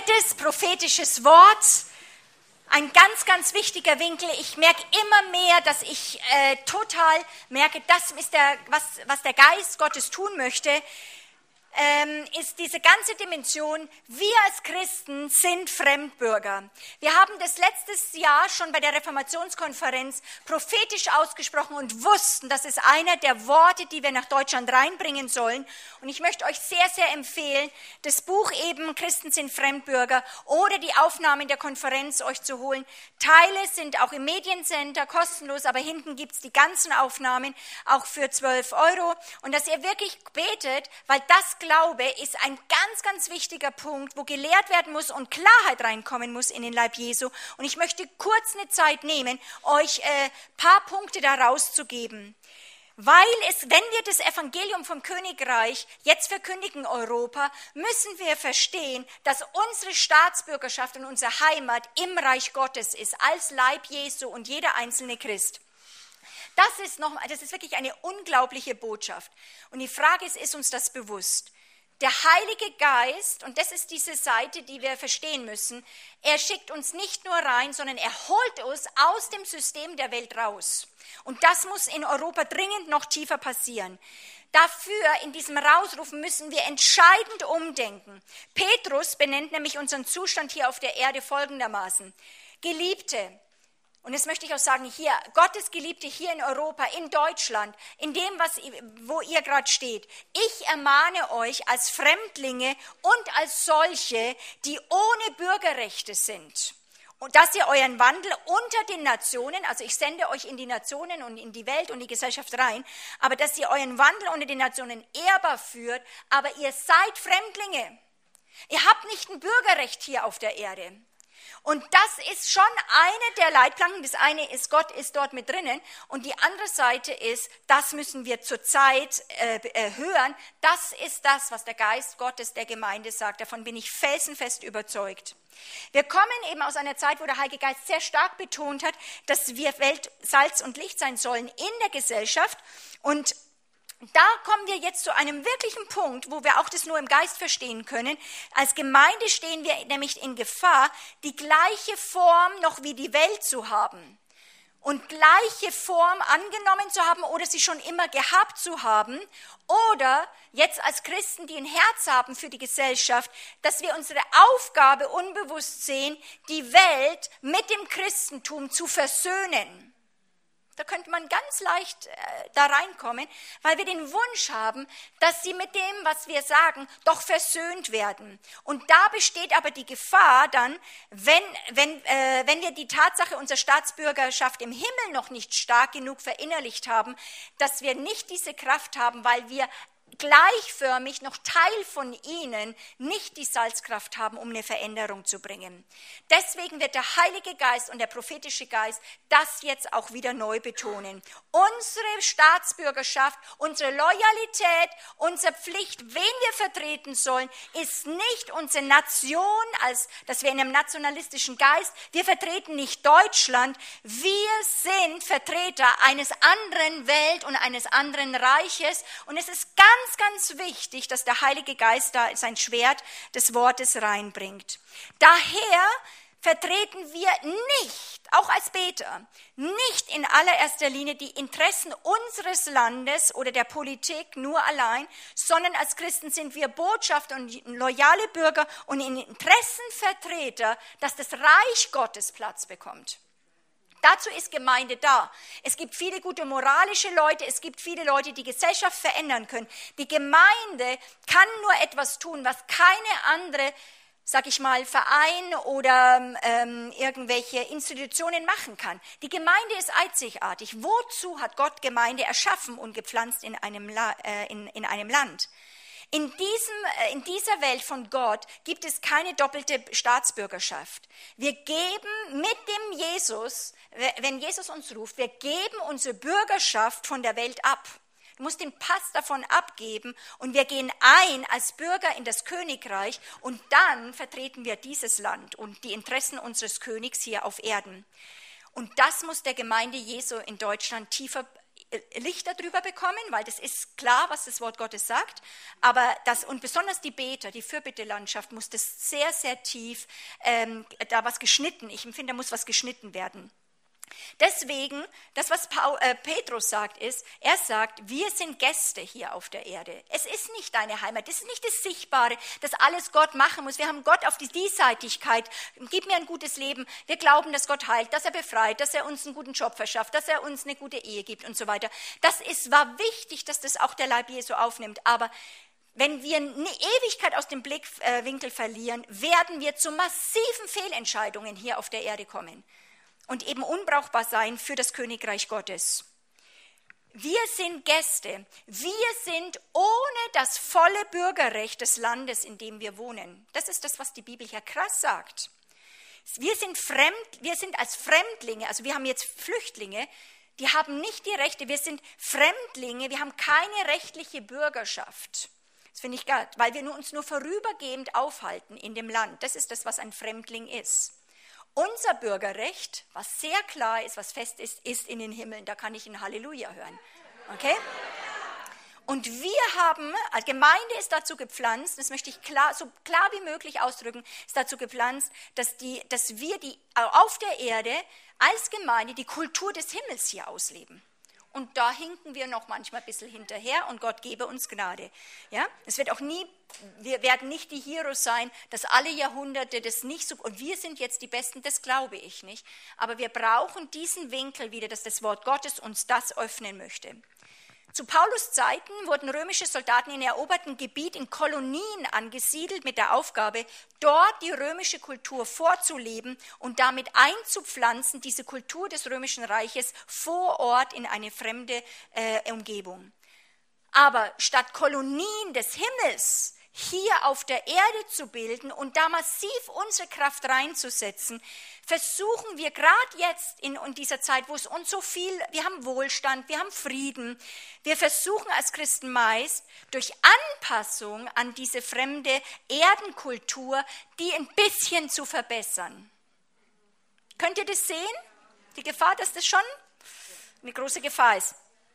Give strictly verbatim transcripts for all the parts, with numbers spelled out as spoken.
Drittes, prophetisches Wort. Ein ganz, ganz wichtiger Winkel. Ich merke immer mehr, dass ich äh, total merke, das ist der, was, was der Geist Gottes tun möchte, ähm, ist diese ganze Dimension, wir als Christen sind Fremdbürger. Wir haben das letztes Jahr schon bei der Reformationskonferenz prophetisch ausgesprochen und wussten, das ist einer der Worte, die wir nach Deutschland reinbringen sollen. Und ich möchte euch sehr, sehr empfehlen, das Buch eben Christen sind Fremdbürger oder die Aufnahmen der Konferenz euch zu holen. Teile sind auch im Mediencenter kostenlos, aber hinten gibt es die ganzen Aufnahmen auch für zwölf Euro. Und dass ihr wirklich betet, weil das Glaube ist ein ganz, ganz wichtiger Punkt, wo gelehrt werden muss und Klarheit reinkommen muss in den Leib Jesu. Und ich möchte kurz eine Zeit nehmen, euch ein äh, paar Punkte da rauszugeben. Weil es, wenn wir das Evangelium vom Königreich jetzt verkündigen in Europa, müssen wir verstehen, dass unsere Staatsbürgerschaft und unsere Heimat im Reich Gottes ist, als Leib Jesu und jeder einzelne Christ. Das ist, noch, das ist wirklich eine unglaubliche Botschaft. Und die Frage ist, ist uns das bewusst? Der Heilige Geist, und das ist diese Seite, die wir verstehen müssen, er schickt uns nicht nur rein, sondern er holt uns aus dem System der Welt raus. Und das muss in Europa dringend noch tiefer passieren. Dafür, in diesem Rausrufen, müssen wir entscheidend umdenken. Petrus benennt nämlich unseren Zustand hier auf der Erde folgendermaßen. Geliebte, und das möchte ich auch sagen, hier, Gottes Geliebte hier in Europa, in Deutschland, in dem, was, wo ihr gerade steht. Ich ermahne euch als Fremdlinge und als solche, die ohne Bürgerrechte sind. Und dass ihr euren Wandel unter den Nationen, also ich sende euch in die Nationen und in die Welt und die Gesellschaft rein, aber dass ihr euren Wandel unter den Nationen ehrbar führt, aber ihr seid Fremdlinge. Ihr habt nicht ein Bürgerrecht hier auf der Erde. Und das ist schon eine der Leitplanken. Das eine ist, Gott ist dort mit drinnen. Und die andere Seite ist, das müssen wir zurzeit äh, hören. Das ist das, was der Geist Gottes der Gemeinde sagt. Davon bin ich felsenfest überzeugt. Wir kommen eben aus einer Zeit, wo der Heilige Geist sehr stark betont hat, dass wir Welt, Salz und Licht sein sollen in der Gesellschaft. Und da kommen wir jetzt zu einem wirklichen Punkt, wo wir auch das nur im Geist verstehen können. Als Gemeinde stehen wir nämlich in Gefahr, die gleiche Form noch wie die Welt zu haben und gleiche Form angenommen zu haben oder sie schon immer gehabt zu haben oder jetzt als Christen, die ein Herz haben für die Gesellschaft, dass wir unsere Aufgabe unbewusst sehen, die Welt mit dem Christentum zu versöhnen. Da könnte man ganz leicht äh, da reinkommen, weil wir den Wunsch haben, dass sie mit dem, was wir sagen, doch versöhnt werden. Und da besteht aber die Gefahr dann, wenn, wenn, äh, wenn wir die Tatsache unserer Staatsbürgerschaft im Himmel noch nicht stark genug verinnerlicht haben, dass wir nicht diese Kraft haben, weil wir gleichförmig noch Teil von ihnen nicht die Salzkraft haben, um eine Veränderung zu bringen. Deswegen wird der Heilige Geist und der prophetische Geist das jetzt auch wieder neu betonen. Unsere Staatsbürgerschaft, unsere Loyalität, unsere Pflicht, wen wir vertreten sollen, ist nicht unsere Nation, als dass wir in einem nationalistischen Geist, wir vertreten nicht Deutschland, wir sind Vertreter eines anderen Welt- und eines anderen Reiches und es ist ganz Ganz, ganz wichtig, dass der Heilige Geist da sein Schwert des Wortes reinbringt. Daher vertreten wir nicht, auch als Beter, nicht in allererster Linie die Interessen unseres Landes oder der Politik nur allein, sondern als Christen sind wir Botschafter und loyale Bürger und Interessenvertreter, dass das Reich Gottes Platz bekommt. Dazu ist Gemeinde da. Es gibt viele gute moralische Leute, es gibt viele Leute, die Gesellschaft verändern können. Die Gemeinde kann nur etwas tun, was keine andere, sag ich mal, Verein oder ähm, irgendwelche Institutionen machen kann. Die Gemeinde ist einzigartig. Wozu hat Gott Gemeinde erschaffen und gepflanzt in einem, La- äh, in, in einem Land? In, diesem, in dieser Welt von Gott gibt es keine doppelte Staatsbürgerschaft. Wir geben mit dem Jesus, wenn Jesus uns ruft, wir geben unsere Bürgerschaft von der Welt ab. Du musst den Pass davon abgeben und wir gehen ein als Bürger in das Königreich und dann vertreten wir dieses Land und die Interessen unseres Königs hier auf Erden. Und das muss der Gemeinde Jesu in Deutschland tiefer Licht darüber bekommen, weil das ist klar, was das Wort Gottes sagt. Aber das, und besonders die Beter, die Fürbittelandschaft, muss das sehr, sehr tief, ähm, da was geschnitten, ich empfinde, da muss was geschnitten werden. Deswegen, das, was Paul, äh, Petrus sagt, ist, er sagt, wir sind Gäste hier auf der Erde. Es ist nicht deine Heimat, das ist nicht das Sichtbare, das alles Gott machen muss. Wir haben Gott auf die Diesseitigkeit, gib mir ein gutes Leben. Wir glauben, dass Gott heilt, dass er befreit, dass er uns einen guten Job verschafft, dass er uns eine gute Ehe gibt und so weiter. Das ist, war wichtig, dass das auch der Leib Jesu aufnimmt, aber wenn wir eine Ewigkeit aus dem Blickwinkel verlieren, werden wir zu massiven Fehlentscheidungen hier auf der Erde kommen. Und eben unbrauchbar sein für das Königreich Gottes. Wir sind Gäste. Wir sind ohne das volle Bürgerrecht des Landes, in dem wir wohnen. Das ist das, was die Bibel hier krass sagt. Wir sind fremd, wir sind als Fremdlinge, also wir haben jetzt Flüchtlinge, die haben nicht die Rechte, wir sind Fremdlinge, wir haben keine rechtliche Bürgerschaft. Das finde ich geil, weil wir uns nur vorübergehend aufhalten in dem Land. Das ist das, was ein Fremdling ist. Unser Bürgerrecht, was sehr klar ist, was fest ist, ist in den Himmeln. Da kann ich ein Halleluja hören. Okay? Und wir haben, als Gemeinde ist dazu gepflanzt, das möchte ich klar, so klar wie möglich ausdrücken, ist dazu gepflanzt, dass, die, dass wir die, auf der Erde als Gemeinde die Kultur des Himmels hier ausleben. Und da hinken wir noch manchmal ein bisschen hinterher und Gott gebe uns Gnade. Ja? Es wird auch nie, wir werden nicht die Heroes sein, dass alle Jahrhunderte das nicht so, und wir sind jetzt die Besten, das glaube ich nicht. Aber wir brauchen diesen Winkel wieder, dass das Wort Gottes uns das öffnen möchte. Zu Paulus Zeiten wurden römische Soldaten in erobertem Gebiet in Kolonien angesiedelt mit der Aufgabe, dort die römische Kultur vorzuleben und damit einzupflanzen, diese Kultur des römischen Reiches vor Ort in eine fremde äh, Umgebung. Aber statt Kolonien des Himmels hier auf der Erde zu bilden und da massiv unsere Kraft reinzusetzen, versuchen wir gerade jetzt in, in dieser Zeit, wo es uns so viel, wir haben Wohlstand, wir haben Frieden, wir versuchen als Christen meist durch Anpassung an diese fremde Erdenkultur, die ein bisschen zu verbessern. Könnt ihr das sehen? Die Gefahr, dass das schon eine große Gefahr ist.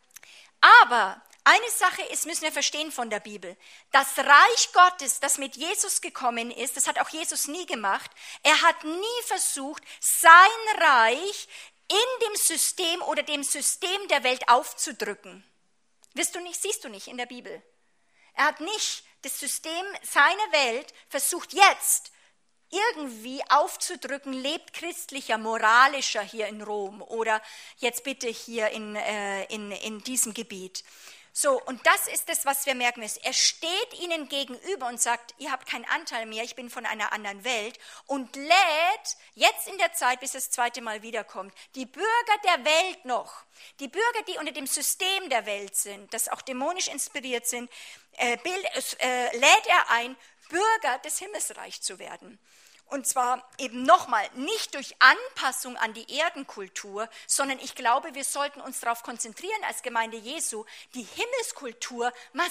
Aber eine Sache ist, müssen wir verstehen von der Bibel. Das Reich Gottes, das mit Jesus gekommen ist, das hat auch Jesus nie gemacht. Er hat nie versucht, sein Reich in dem System oder dem System der Welt aufzudrücken. Wirst du nicht, siehst du nicht in der Bibel. Er hat nicht das System seiner Welt versucht jetzt irgendwie aufzudrücken, lebt christlicher, moralischer hier in Rom oder jetzt bitte hier in, äh, in, in diesem Gebiet. So, und das ist das, was wir merken müssen. Er steht ihnen gegenüber und sagt, ihr habt keinen Anteil mehr, ich bin von einer anderen Welt und lädt jetzt in der Zeit, bis das zweite Mal wiederkommt, die Bürger der Welt noch, die Bürger, die unter dem System der Welt sind, das auch dämonisch inspiriert sind, äh, bild, äh, lädt er ein, Bürger des Himmelsreichs zu werden. Und zwar eben nochmal, nicht durch Anpassung an die Erdenkultur, sondern ich glaube, wir sollten uns darauf konzentrieren als Gemeinde Jesu, die Himmelskultur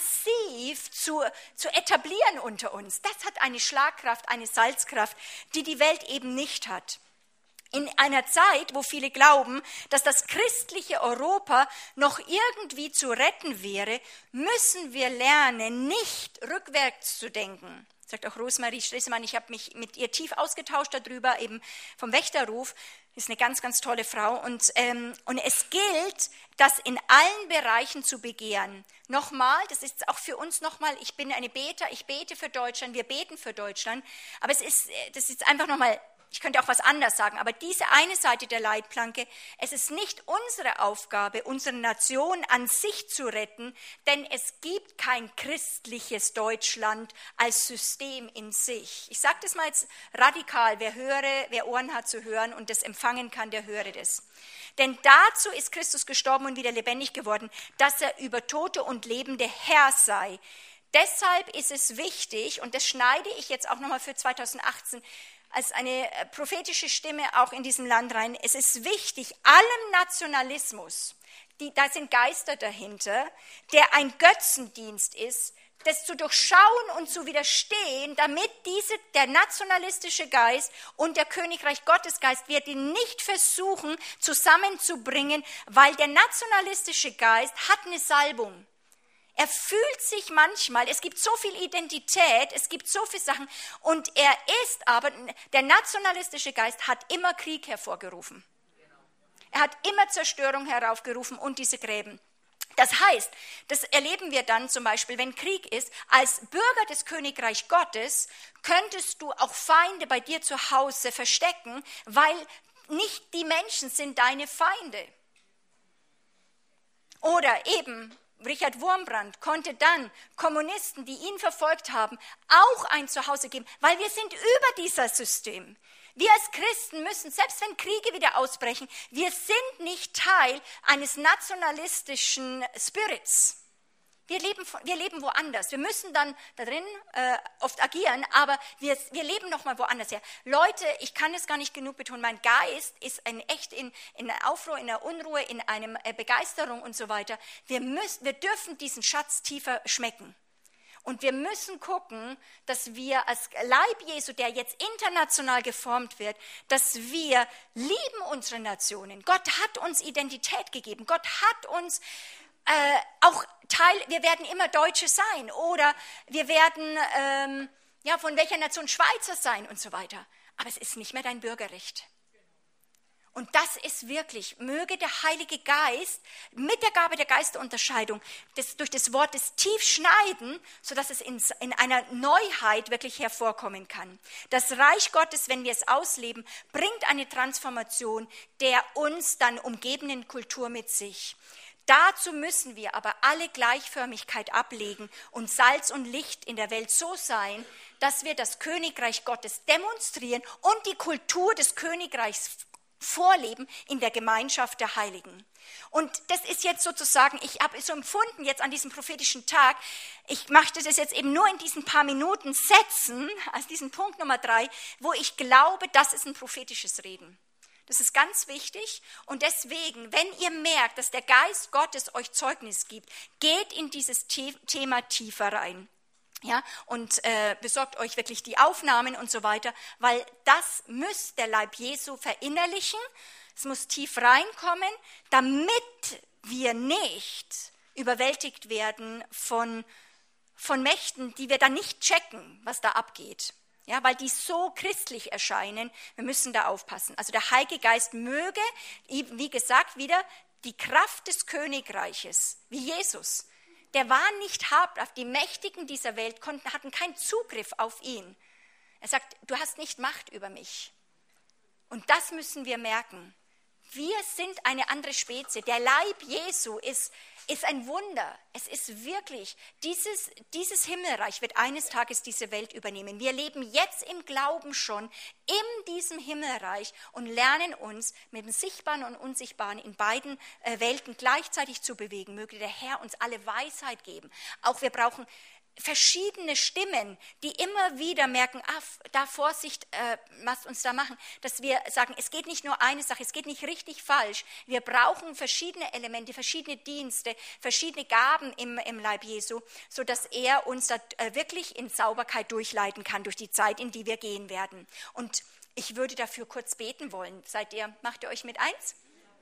massiv zu, zu etablieren unter uns. Das hat eine Schlagkraft, eine Salzkraft, die die Welt eben nicht hat. In einer Zeit, wo viele glauben, dass das christliche Europa noch irgendwie zu retten wäre, müssen wir lernen, nicht rückwärts zu denken. Sagt auch Rosemarie Strissemann, ich habe mich mit ihr tief ausgetauscht darüber, eben vom Wächterruf, ist eine ganz, ganz tolle Frau. Und, ähm, und es gilt, das in allen Bereichen zu begehren. Nochmal, das ist auch für uns nochmal, ich bin eine Beter, ich bete für Deutschland, wir beten für Deutschland, aber es ist, das ist einfach nochmal, ich könnte auch was anderes sagen, aber diese eine Seite der Leitplanke, es ist nicht unsere Aufgabe, unsere Nation an sich zu retten, denn es gibt kein christliches Deutschland als System in sich. Ich sage das mal jetzt radikal, wer höre, wer Ohren hat zu hören und das empfangen kann, der höre das. Denn dazu ist Christus gestorben und wieder lebendig geworden, dass er über Tote und Lebende Herr sei. Deshalb ist es wichtig, und das schneide ich jetzt auch nochmal für zweitausendachtzehn, als eine prophetische Stimme auch in diesem Land rein. Es ist wichtig, allem Nationalismus, die, da sind Geister dahinter, der ein Götzendienst ist, das zu durchschauen und zu widerstehen, damit diese, der nationalistische Geist und der Königreich Gottesgeist, wir die nicht versuchen zusammenzubringen, weil der nationalistische Geist hat eine Salbung. Er fühlt sich manchmal, es gibt so viel Identität, es gibt so viele Sachen und er ist aber, der nationalistische Geist hat immer Krieg hervorgerufen. Er hat immer Zerstörung heraufgerufen und diese Gräben. Das heißt, das erleben wir dann zum Beispiel, wenn Krieg ist, als Bürger des Königreichs Gottes könntest du auch Feinde bei dir zu Hause verstecken, weil nicht die Menschen sind deine Feinde. Oder eben Richard Wurmbrand konnte dann Kommunisten, die ihn verfolgt haben, auch ein Zuhause geben, weil wir sind über dieses System. Wir als Christen müssen, selbst wenn Kriege wieder ausbrechen, wir sind nicht Teil eines nationalistischen Spirits. Wir leben, wir leben woanders. Wir müssen dann da drin äh, oft agieren, aber wir, wir leben nochmal woanders her. Leute, ich kann es gar nicht genug betonen, mein Geist ist ein, echt in, in einer Aufruhr, in einer Unruhe, in einer äh, Begeisterung und so weiter. Wir, müssen, wir dürfen diesen Schatz tiefer schmecken. Und wir müssen gucken, dass wir als Leib Jesu, der jetzt international geformt wird, dass wir lieben unsere Nationen. Gott hat uns Identität gegeben. Gott hat uns äh, auch Teil, wir werden immer Deutsche sein oder wir werden ähm, ja, von welcher Nation Schweizer sein und so weiter. Aber es ist nicht mehr dein Bürgerrecht. Und das ist wirklich, möge der Heilige Geist mit der Gabe der Geisterunterscheidung das, durch das Wort des tief schneiden, sodass es in, in einer Neuheit wirklich hervorkommen kann. Das Reich Gottes, wenn wir es ausleben, bringt eine Transformation der uns dann umgebenden Kultur mit sich. Dazu müssen wir aber alle Gleichförmigkeit ablegen und Salz und Licht in der Welt so sein, dass wir das Königreich Gottes demonstrieren und die Kultur des Königreichs vorleben in der Gemeinschaft der Heiligen. Und das ist jetzt sozusagen, ich habe es so empfunden jetzt an diesem prophetischen Tag, ich möchte das jetzt eben nur in diesen paar Minuten setzen, als diesen Punkt Nummer drei, wo ich glaube, das ist ein prophetisches Reden. Das ist ganz wichtig und deswegen, wenn ihr merkt, dass der Geist Gottes euch Zeugnis gibt, geht in dieses Thema tiefer rein. Ja, und äh, besorgt euch wirklich die Aufnahmen und so weiter, weil das müsst der Leib Jesu verinnerlichen, es muss tief reinkommen, damit wir nicht überwältigt werden von, von Mächten, die wir dann nicht checken, was da abgeht. Ja, weil die so christlich erscheinen, wir müssen da aufpassen. Also der Heilige Geist möge, wie gesagt, wieder die Kraft des Königreiches, wie Jesus. Der war nicht habhaft, die Mächtigen dieser Welt konnten, hatten keinen Zugriff auf ihn. Er sagt, du hast nicht Macht über mich. Und das müssen wir merken. Wir sind eine andere Spezie. Der Leib Jesu ist, ist ein Wunder. Es ist wirklich, dieses, dieses Himmelreich wird eines Tages diese Welt übernehmen. Wir leben jetzt im Glauben schon in diesem Himmelreich und lernen uns mit dem Sichtbaren und Unsichtbaren in beiden äh, Welten gleichzeitig zu bewegen. Möge der Herr uns alle Weisheit geben. Auch wir brauchen verschiedene Stimmen, die immer wieder merken, ah, da Vorsicht, äh, was uns da machen, dass wir sagen, es geht nicht nur eine Sache, es geht nicht richtig falsch. Wir brauchen verschiedene Elemente, verschiedene Dienste, verschiedene Gaben im, im Leib Jesu, sodass er uns da äh, wirklich in Sauberkeit durchleiten kann durch die Zeit, in die wir gehen werden. Und ich würde dafür kurz beten wollen. Seid ihr, macht ihr euch mit eins?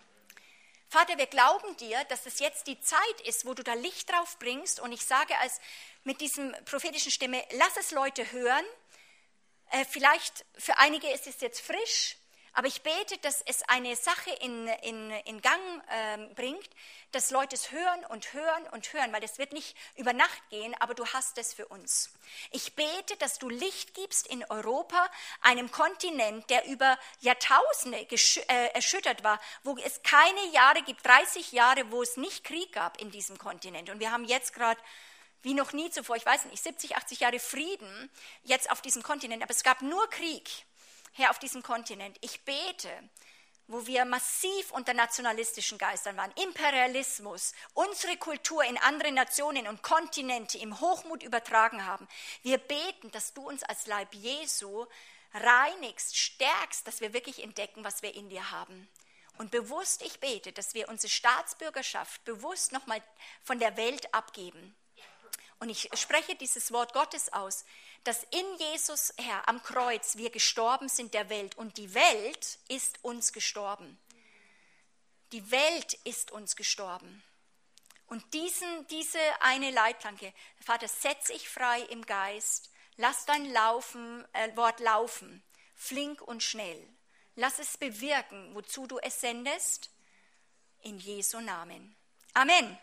Vater, wir glauben dir, dass es jetzt die Zeit ist, wo du da Licht drauf bringst. Und ich sage als mit diesem prophetischen Stimme, lass es Leute hören. Äh, vielleicht für einige ist es jetzt frisch, aber ich bete, dass es eine Sache in, in, in Gang äh, bringt, dass Leute es hören und hören und hören, weil das wird nicht über Nacht gehen, aber du hast es für uns. Ich bete, dass du Licht gibst in Europa, einem Kontinent, der über Jahrtausende gesch- äh, erschüttert war, wo es keine Jahre gibt, dreißig Jahre, wo es nicht Krieg gab in diesem Kontinent. Und wir haben jetzt gerade wie noch nie zuvor, ich weiß nicht, siebzig, achtzig Jahre Frieden jetzt auf diesem Kontinent, aber es gab nur Krieg hier auf diesem Kontinent. Ich bete, wo wir massiv unter nationalistischen Geistern waren, Imperialismus, unsere Kultur in andere Nationen und Kontinente im Hochmut übertragen haben. Wir beten, dass du uns als Leib Jesu reinigst, stärkst, dass wir wirklich entdecken, was wir in dir haben. Und bewusst, ich bete, dass wir unsere Staatsbürgerschaft bewusst nochmal von der Welt abgeben. und ich spreche dieses Wort Gottes aus, dass in Jesus, Herr, am Kreuz wir gestorben sind der Welt und die Welt ist uns gestorben. Die Welt ist uns gestorben. Und diesen, diese eine Leitplanke, Vater, setze ich frei im Geist, lass dein Laufen, äh, Wort laufen, flink und schnell. Lass es bewirken, wozu du es sendest, in Jesu Namen. Amen. Amen.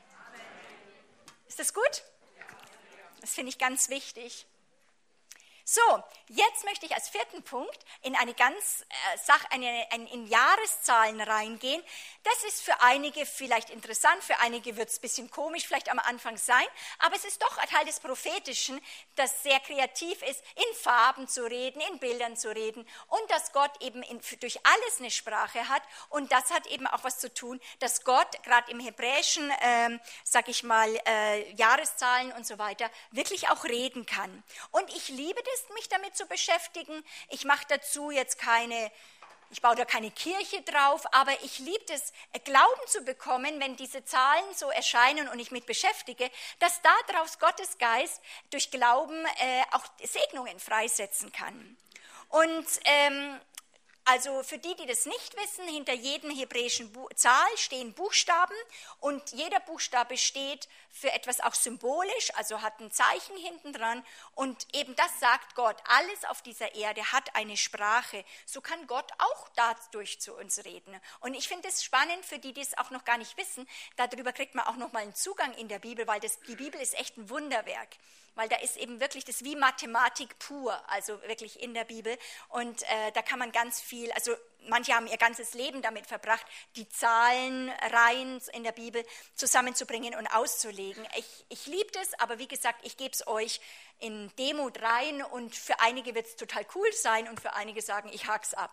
Ist das gut? Das finde ich ganz wichtig. So, jetzt möchte ich als vierten Punkt in eine ganz äh, Sache, eine, eine, in Jahreszahlen reingehen. Das ist für einige vielleicht interessant, für einige wird es ein bisschen komisch vielleicht am Anfang sein, aber es ist doch ein Teil des Prophetischen, das sehr kreativ ist, in Farben zu reden, in Bildern zu reden und dass Gott eben in, durch alles eine Sprache hat und das hat eben auch was zu tun, dass Gott gerade im Hebräischen, ähm, sag ich mal, äh, Jahreszahlen und so weiter, wirklich auch reden kann. Und ich liebe das, mich damit zu beschäftigen. Ich mache dazu jetzt keine, ich baue da keine Kirche drauf, aber ich liebe es, Glauben zu bekommen, wenn diese Zahlen so erscheinen und ich mich beschäftige, dass daraus Gottes Geist durch Glauben äh, auch Segnungen freisetzen kann. Und ähm, also für die, die das nicht wissen, hinter jedem hebräischen Bu- Zahl stehen Buchstaben und jeder Buchstabe steht für etwas auch symbolisch, also hat ein Zeichen hinten dran und eben das sagt Gott, alles auf dieser Erde hat eine Sprache, so kann Gott auch dadurch zu uns reden. Und ich finde es spannend für die, die es auch noch gar nicht wissen, darüber kriegt man auch noch mal einen Zugang in der Bibel, weil das, die Bibel ist echt ein Wunderwerk. Weil da ist eben wirklich das wie Mathematik pur, also wirklich in der Bibel. Und äh, da kann man ganz viel, also manche haben ihr ganzes Leben damit verbracht, die Zahlenreihen in der Bibel zusammenzubringen und auszulegen. Ich, ich liebe das, aber wie gesagt, ich gebe es euch in Demut rein und für einige wird es total cool sein und für einige sagen, ich hak's ab.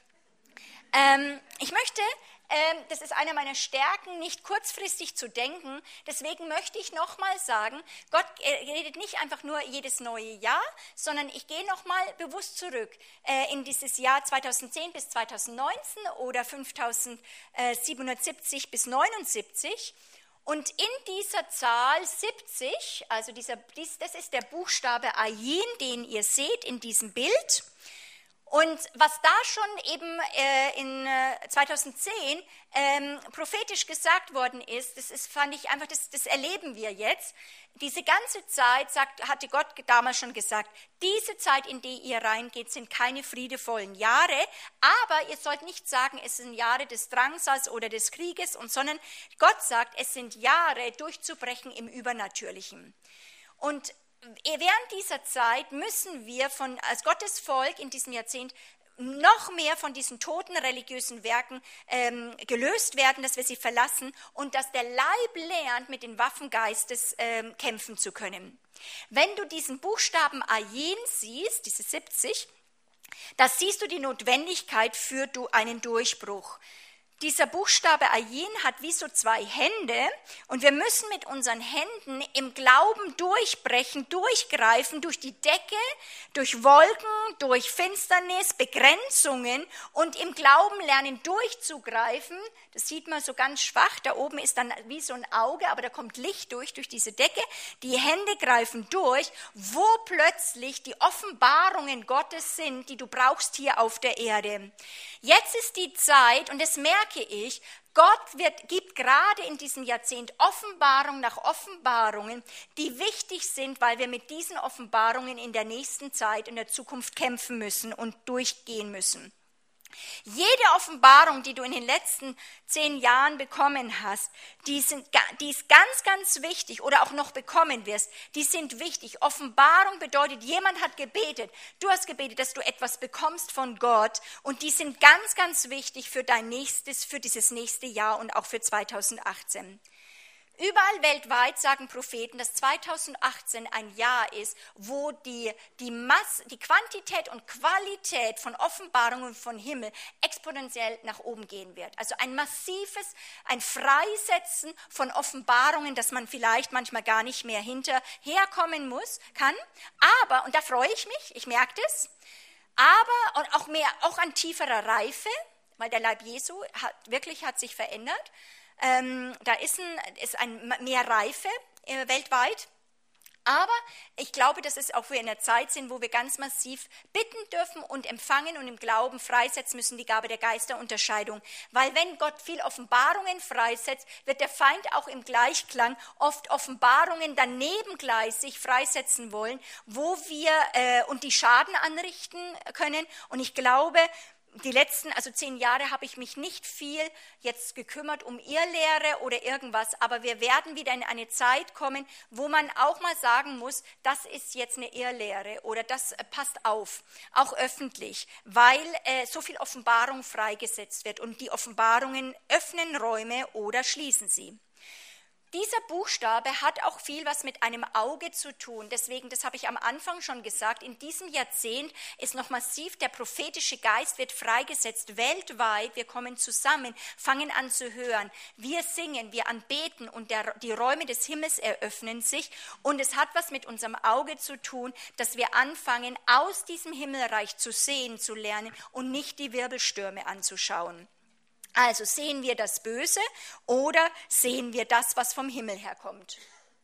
Ähm, ich möchte... Das ist eine meiner Stärken, nicht kurzfristig zu denken. Deswegen möchte ich nochmal sagen, Gott redet nicht einfach nur jedes neue Jahr, sondern ich gehe nochmal bewusst zurück in dieses Jahr zweitausendzehn bis zweitausendneunzehn oder fünftausendsiebenhundertsiebzig bis neunundsiebzig. Und in dieser Zahl siebzig, also dieser, dies, das ist der Buchstabe Ayin, den ihr seht in diesem Bild. Und was da schon eben äh, in äh, zweitausendzehn ähm, prophetisch gesagt worden ist, das ist, fand ich einfach, das, das erleben wir jetzt. Diese ganze Zeit, sagt, hatte Gott damals schon gesagt, diese Zeit, in die ihr reingeht, sind keine friedevollen Jahre, aber ihr sollt nicht sagen, es sind Jahre des Drangsals oder des Krieges, und, sondern Gott sagt, es sind Jahre durchzubrechen im Übernatürlichen. Und während dieser Zeit müssen wir von, als Gottes Volk in diesem Jahrzehnt noch mehr von diesen toten religiösen Werken ähm, gelöst werden, dass wir sie verlassen und dass der Leib lernt, mit den Waffen Geistes ähm, kämpfen zu können. Wenn du diesen Buchstaben Ayin siehst, diese siebzig, da siehst du die Notwendigkeit für einen Durchbruch. Dieser Buchstabe Ayin hat wie so zwei Hände und wir müssen mit unseren Händen im Glauben durchbrechen, durchgreifen, durch die Decke, durch Wolken, durch Finsternis, Begrenzungen und im Glauben lernen durchzugreifen. Das sieht man so ganz schwach, da oben ist dann wie so ein Auge, aber da kommt Licht durch, durch diese Decke. Die Hände greifen durch, wo plötzlich die Offenbarungen Gottes sind, die du brauchst hier auf der Erde. Jetzt ist die Zeit, und das merke ich, Gott wird, gibt gerade in diesem Jahrzehnt Offenbarung nach Offenbarungen, die wichtig sind, weil wir mit diesen Offenbarungen in der nächsten Zeit, in der Zukunft kämpfen müssen und durchgehen müssen. Jede Offenbarung, die du in den letzten zehn Jahren bekommen hast, die, sind, die ist ganz, ganz wichtig oder auch noch bekommen wirst, die sind wichtig. Offenbarung bedeutet, jemand hat gebetet, du hast gebetet, dass du etwas bekommst von Gott und die sind ganz, ganz wichtig für dein nächstes, für dieses nächste Jahr und auch für zweitausendachtzehn. Überall weltweit sagen Propheten, dass zweitausendachtzehn ein Jahr ist, wo die, die, Masse, die Quantität und Qualität von Offenbarungen vom Himmel exponentiell nach oben gehen wird. Also ein massives, ein Freisetzen von Offenbarungen, dass man vielleicht manchmal gar nicht mehr hinterherkommen muss, kann. Aber, und da freue ich mich, ich merke das, aber und auch mehr, auch an tieferer Reife, weil der Leib Jesu hat, wirklich hat sich verändert. Ähm, da ist, ein, ist ein, mehr Reife äh, weltweit, Aber ich glaube, dass es auch wir in der Zeit sind, wo wir ganz massiv bitten dürfen und empfangen und im Glauben freisetzen müssen, die Gabe der Geisterunterscheidung. Weil wenn Gott viel Offenbarungen freisetzt, wird der Feind auch im Gleichklang oft Offenbarungen danebengleisig freisetzen wollen, wo wir äh, und die Schaden anrichten können. Und ich glaube, die letzten, also zehn Jahre habe ich mich nicht viel jetzt gekümmert um Irrlehre oder irgendwas, aber wir werden wieder in eine Zeit kommen, wo man auch mal sagen muss, das ist jetzt eine Irrlehre oder das äh, passt auf, auch öffentlich, weil äh, so viel Offenbarung freigesetzt wird und die Offenbarungen öffnen Räume oder schließen sie. Dieser Buchstabe hat auch viel was mit einem Auge zu tun. Deswegen, das habe ich am Anfang schon gesagt, in diesem Jahrzehnt ist noch massiv, der prophetische Geist wird freigesetzt weltweit. Wir kommen zusammen, fangen an zu hören. Wir singen, wir anbeten und der, die Räume des Himmels eröffnen sich. Und es hat was mit unserem Auge zu tun, dass wir anfangen, aus diesem Himmelreich zu sehen, zu lernen und nicht die Wirbelstürme anzuschauen. Also sehen wir das Böse oder sehen wir das, was vom Himmel herkommt?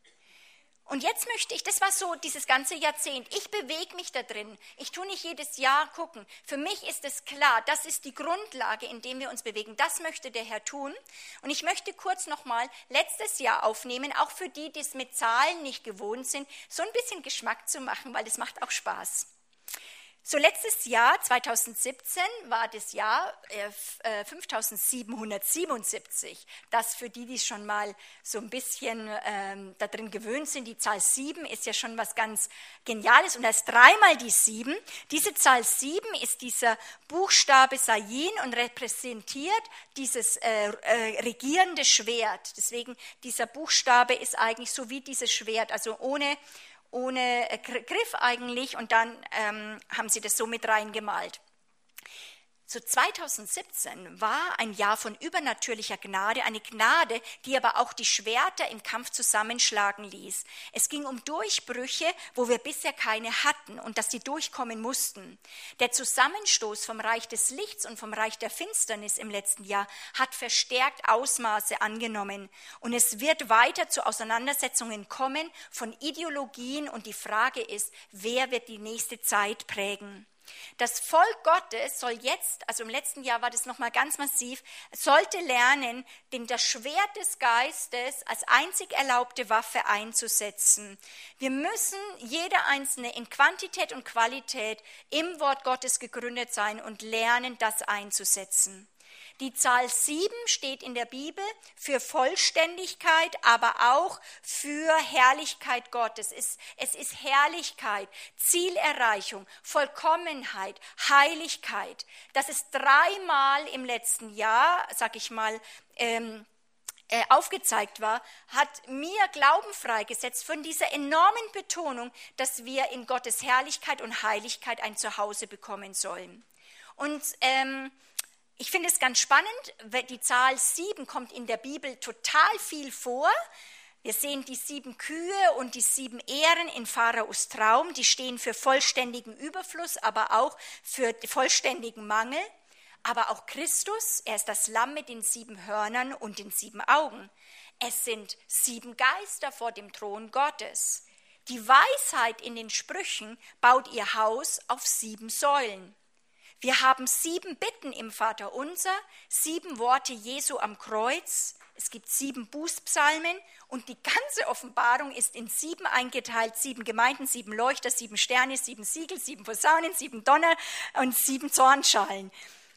Und jetzt möchte ich, das war so dieses ganze Jahrzehnt, ich bewege mich da drin, ich tue nicht jedes Jahr gucken. Für mich ist es klar, das ist die Grundlage, in der wir uns bewegen, das möchte der Herr tun. Und ich möchte kurz nochmal letztes Jahr aufnehmen, auch für die, die es mit Zahlen nicht gewohnt sind, so ein bisschen Geschmack zu machen, weil das macht auch Spaß. So letztes Jahr, zweitausendsiebzehn, war das Jahr äh, fünftausendsiebenhundertsiebenundsiebzig. Das für die, die schon mal so ein bisschen ähm, da drin gewöhnt sind, die Zahl sieben ist ja schon was ganz Geniales und da ist dreimal die sieben. Diese Zahl sieben ist dieser Buchstabe Sayin und repräsentiert dieses äh, äh, regierende Schwert. Deswegen dieser Buchstabe ist eigentlich so wie dieses Schwert, also ohne ohne Griff eigentlich und dann ähm, haben sie das so mit reingemalt. So zweitausendsiebzehn war ein Jahr von übernatürlicher Gnade, eine Gnade, die aber auch die Schwerter im Kampf zusammenschlagen ließ. Es ging um Durchbrüche, wo wir bisher keine hatten und dass die durchkommen mussten. Der Zusammenstoß vom Reich des Lichts und vom Reich der Finsternis im letzten Jahr hat verstärkt Ausmaße angenommen und es wird weiter zu Auseinandersetzungen kommen von Ideologien und die Frage ist, wer wird die nächste Zeit prägen? Das Volk Gottes soll jetzt, also im letzten Jahr war das nochmal ganz massiv, sollte lernen, den, das Schwert des Geistes als einzig erlaubte Waffe einzusetzen. Wir müssen, jeder Einzelne, in Quantität und Qualität im Wort Gottes gegründet sein und lernen, das einzusetzen. Die Zahl sieben steht in der Bibel für Vollständigkeit, aber auch für Herrlichkeit Gottes. Es ist, es ist Herrlichkeit, Zielerreichung, Vollkommenheit, Heiligkeit. Das ist dreimal im letzten Jahr, sag ich mal, ähm, äh, aufgezeigt war, hat mir Glauben freigesetzt von dieser enormen Betonung, dass wir in Gottes Herrlichkeit und Heiligkeit ein Zuhause bekommen sollen. Und ähm, ich finde es ganz spannend, die Zahl sieben kommt in der Bibel total viel vor. Wir sehen die sieben Kühe und die sieben Ähren in Pharaos Traum, die stehen für vollständigen Überfluss, aber auch für vollständigen Mangel. Aber auch Christus, er ist das Lamm mit den sieben Hörnern und den sieben Augen. Es sind sieben Geister vor dem Thron Gottes. Die Weisheit in den Sprüchen baut ihr Haus auf sieben Säulen. Wir haben sieben Bitten im Vaterunser, sieben Worte Jesu am Kreuz, es gibt sieben Bußpsalmen und die ganze Offenbarung ist in sieben eingeteilt, sieben Gemeinden, sieben Leuchter, sieben Sterne, sieben Siegel, sieben Posaunen, sieben Donner und sieben Zornschalen.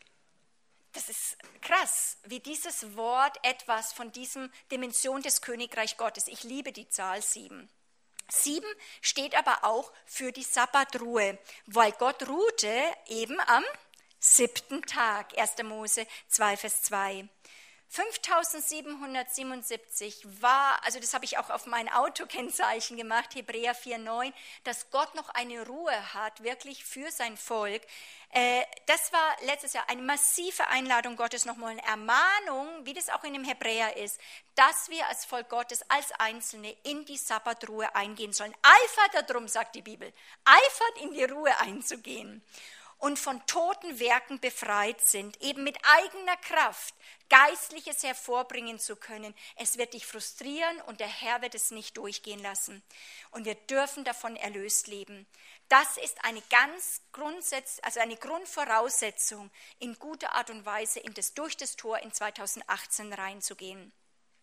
Das ist krass, wie dieses Wort etwas von diesem Dimension des Königreich Gottes, ich liebe die Zahl sieben. Sieben steht aber auch für die Sabbatruhe, weil Gott ruhte eben am siebten Tag, erster Mose zwei, Vers zwei. fünftausendsiebenhundertsiebenundsiebzig war, also das habe ich auch auf mein Autokennzeichen gemacht, Hebräer vier, neun, dass Gott noch eine Ruhe hat, wirklich für sein Volk. Das war letztes Jahr eine massive Einladung Gottes, nochmal eine Ermahnung, wie das auch in dem Hebräer ist, dass wir als Volk Gottes, als Einzelne in die Sabbatruhe eingehen sollen. Eifert darum, sagt die Bibel, eifert in die Ruhe einzugehen. und von toten Werken befreit sind, eben mit eigener Kraft Geistliches hervorbringen zu können. Es wird dich frustrieren und der Herr wird es nicht durchgehen lassen. Und wir dürfen davon erlöst leben. Das ist eine ganz Grundsatz, also eine Grundvoraussetzung, in guter Art und Weise in das, durch das Tor in zweitausendachtzehn reinzugehen.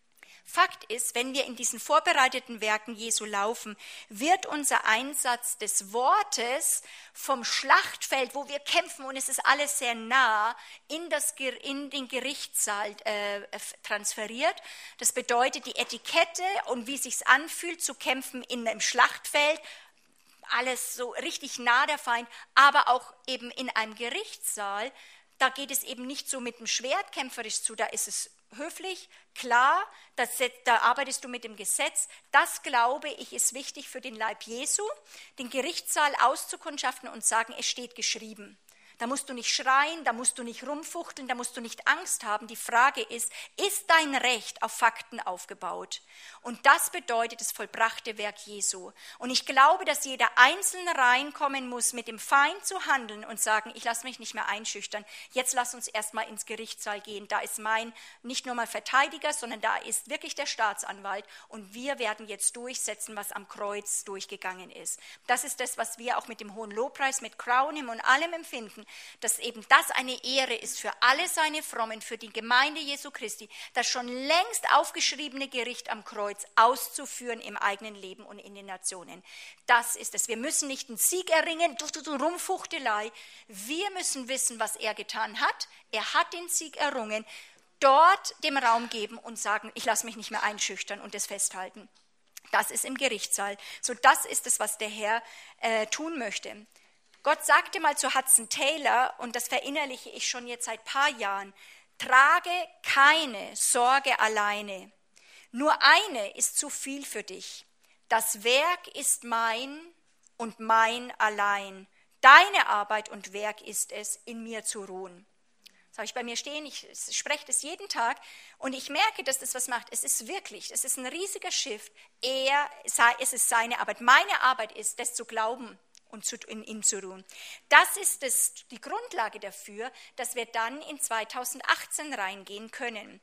Fakt ist, wenn wir in diesen vorbereiteten Werken Jesu laufen, wird unser Einsatz des Wortes vom Schlachtfeld, wo wir kämpfen und es ist alles sehr nah, in, das, in den Gerichtssaal äh, transferiert. Das bedeutet, die Etikette und wie es sich anfühlt, zu kämpfen in einem Schlachtfeld, alles so richtig nah der Feind, aber auch eben in einem Gerichtssaal, da geht es eben nicht so mit dem Schwert kämpferisch zu, da ist es höflich, klar, das, da arbeitest du mit dem Gesetz. Das, glaube ich, ist wichtig für den Leib Jesu, den Gerichtssaal auszukundschaften und sagen, es steht geschrieben. Da musst du nicht schreien, da musst du nicht rumfuchteln, da musst du nicht Angst haben. Die Frage ist, ist dein Recht auf Fakten aufgebaut? Und das bedeutet das vollbrachte Werk Jesu. Und ich glaube, dass jeder Einzelne reinkommen muss, mit dem Feind zu handeln und sagen, ich lasse mich nicht mehr einschüchtern. Jetzt lass uns erstmal ins Gerichtssaal gehen. Da ist mein nicht nur mal Verteidiger, sondern da ist wirklich der Staatsanwalt. Und wir werden jetzt durchsetzen, was am Kreuz durchgegangen ist. Das ist das, was wir auch mit dem hohen Lobpreis, mit Crownim und allem empfinden, dass eben das eine Ehre ist für alle seine Frommen, für die Gemeinde Jesu Christi, das schon längst aufgeschriebene Gericht am Kreuz auszuführen im eigenen Leben und in den Nationen. Das ist es. Wir müssen nicht einen Sieg erringen, du, du, du, Rumfuchtelei. Wir müssen wissen, was er getan hat. Er hat den Sieg errungen. Dort dem Raum geben und sagen, ich lasse mich nicht mehr einschüchtern und das festhalten. Das ist im Gerichtssaal. So, das ist es, was der Herr äh, tun möchte. Gott sagte mal zu Hudson Taylor, und das verinnerliche ich schon jetzt seit ein paar Jahren, trage keine Sorge alleine. Nur eine ist zu viel für dich. Das Werk ist mein und mein allein. Deine Arbeit und Werk ist es, in mir zu ruhen. Das habe ich bei mir stehen, ich spreche das jeden Tag und ich merke, dass das was macht. Es ist wirklich, es ist ein riesiger Shift. Er, es ist seine Arbeit. Meine Arbeit ist, das zu glauben und zu, in ihm zu ruhen. Das ist das, die Grundlage dafür, dass wir dann in zweitausendachtzehn reingehen können.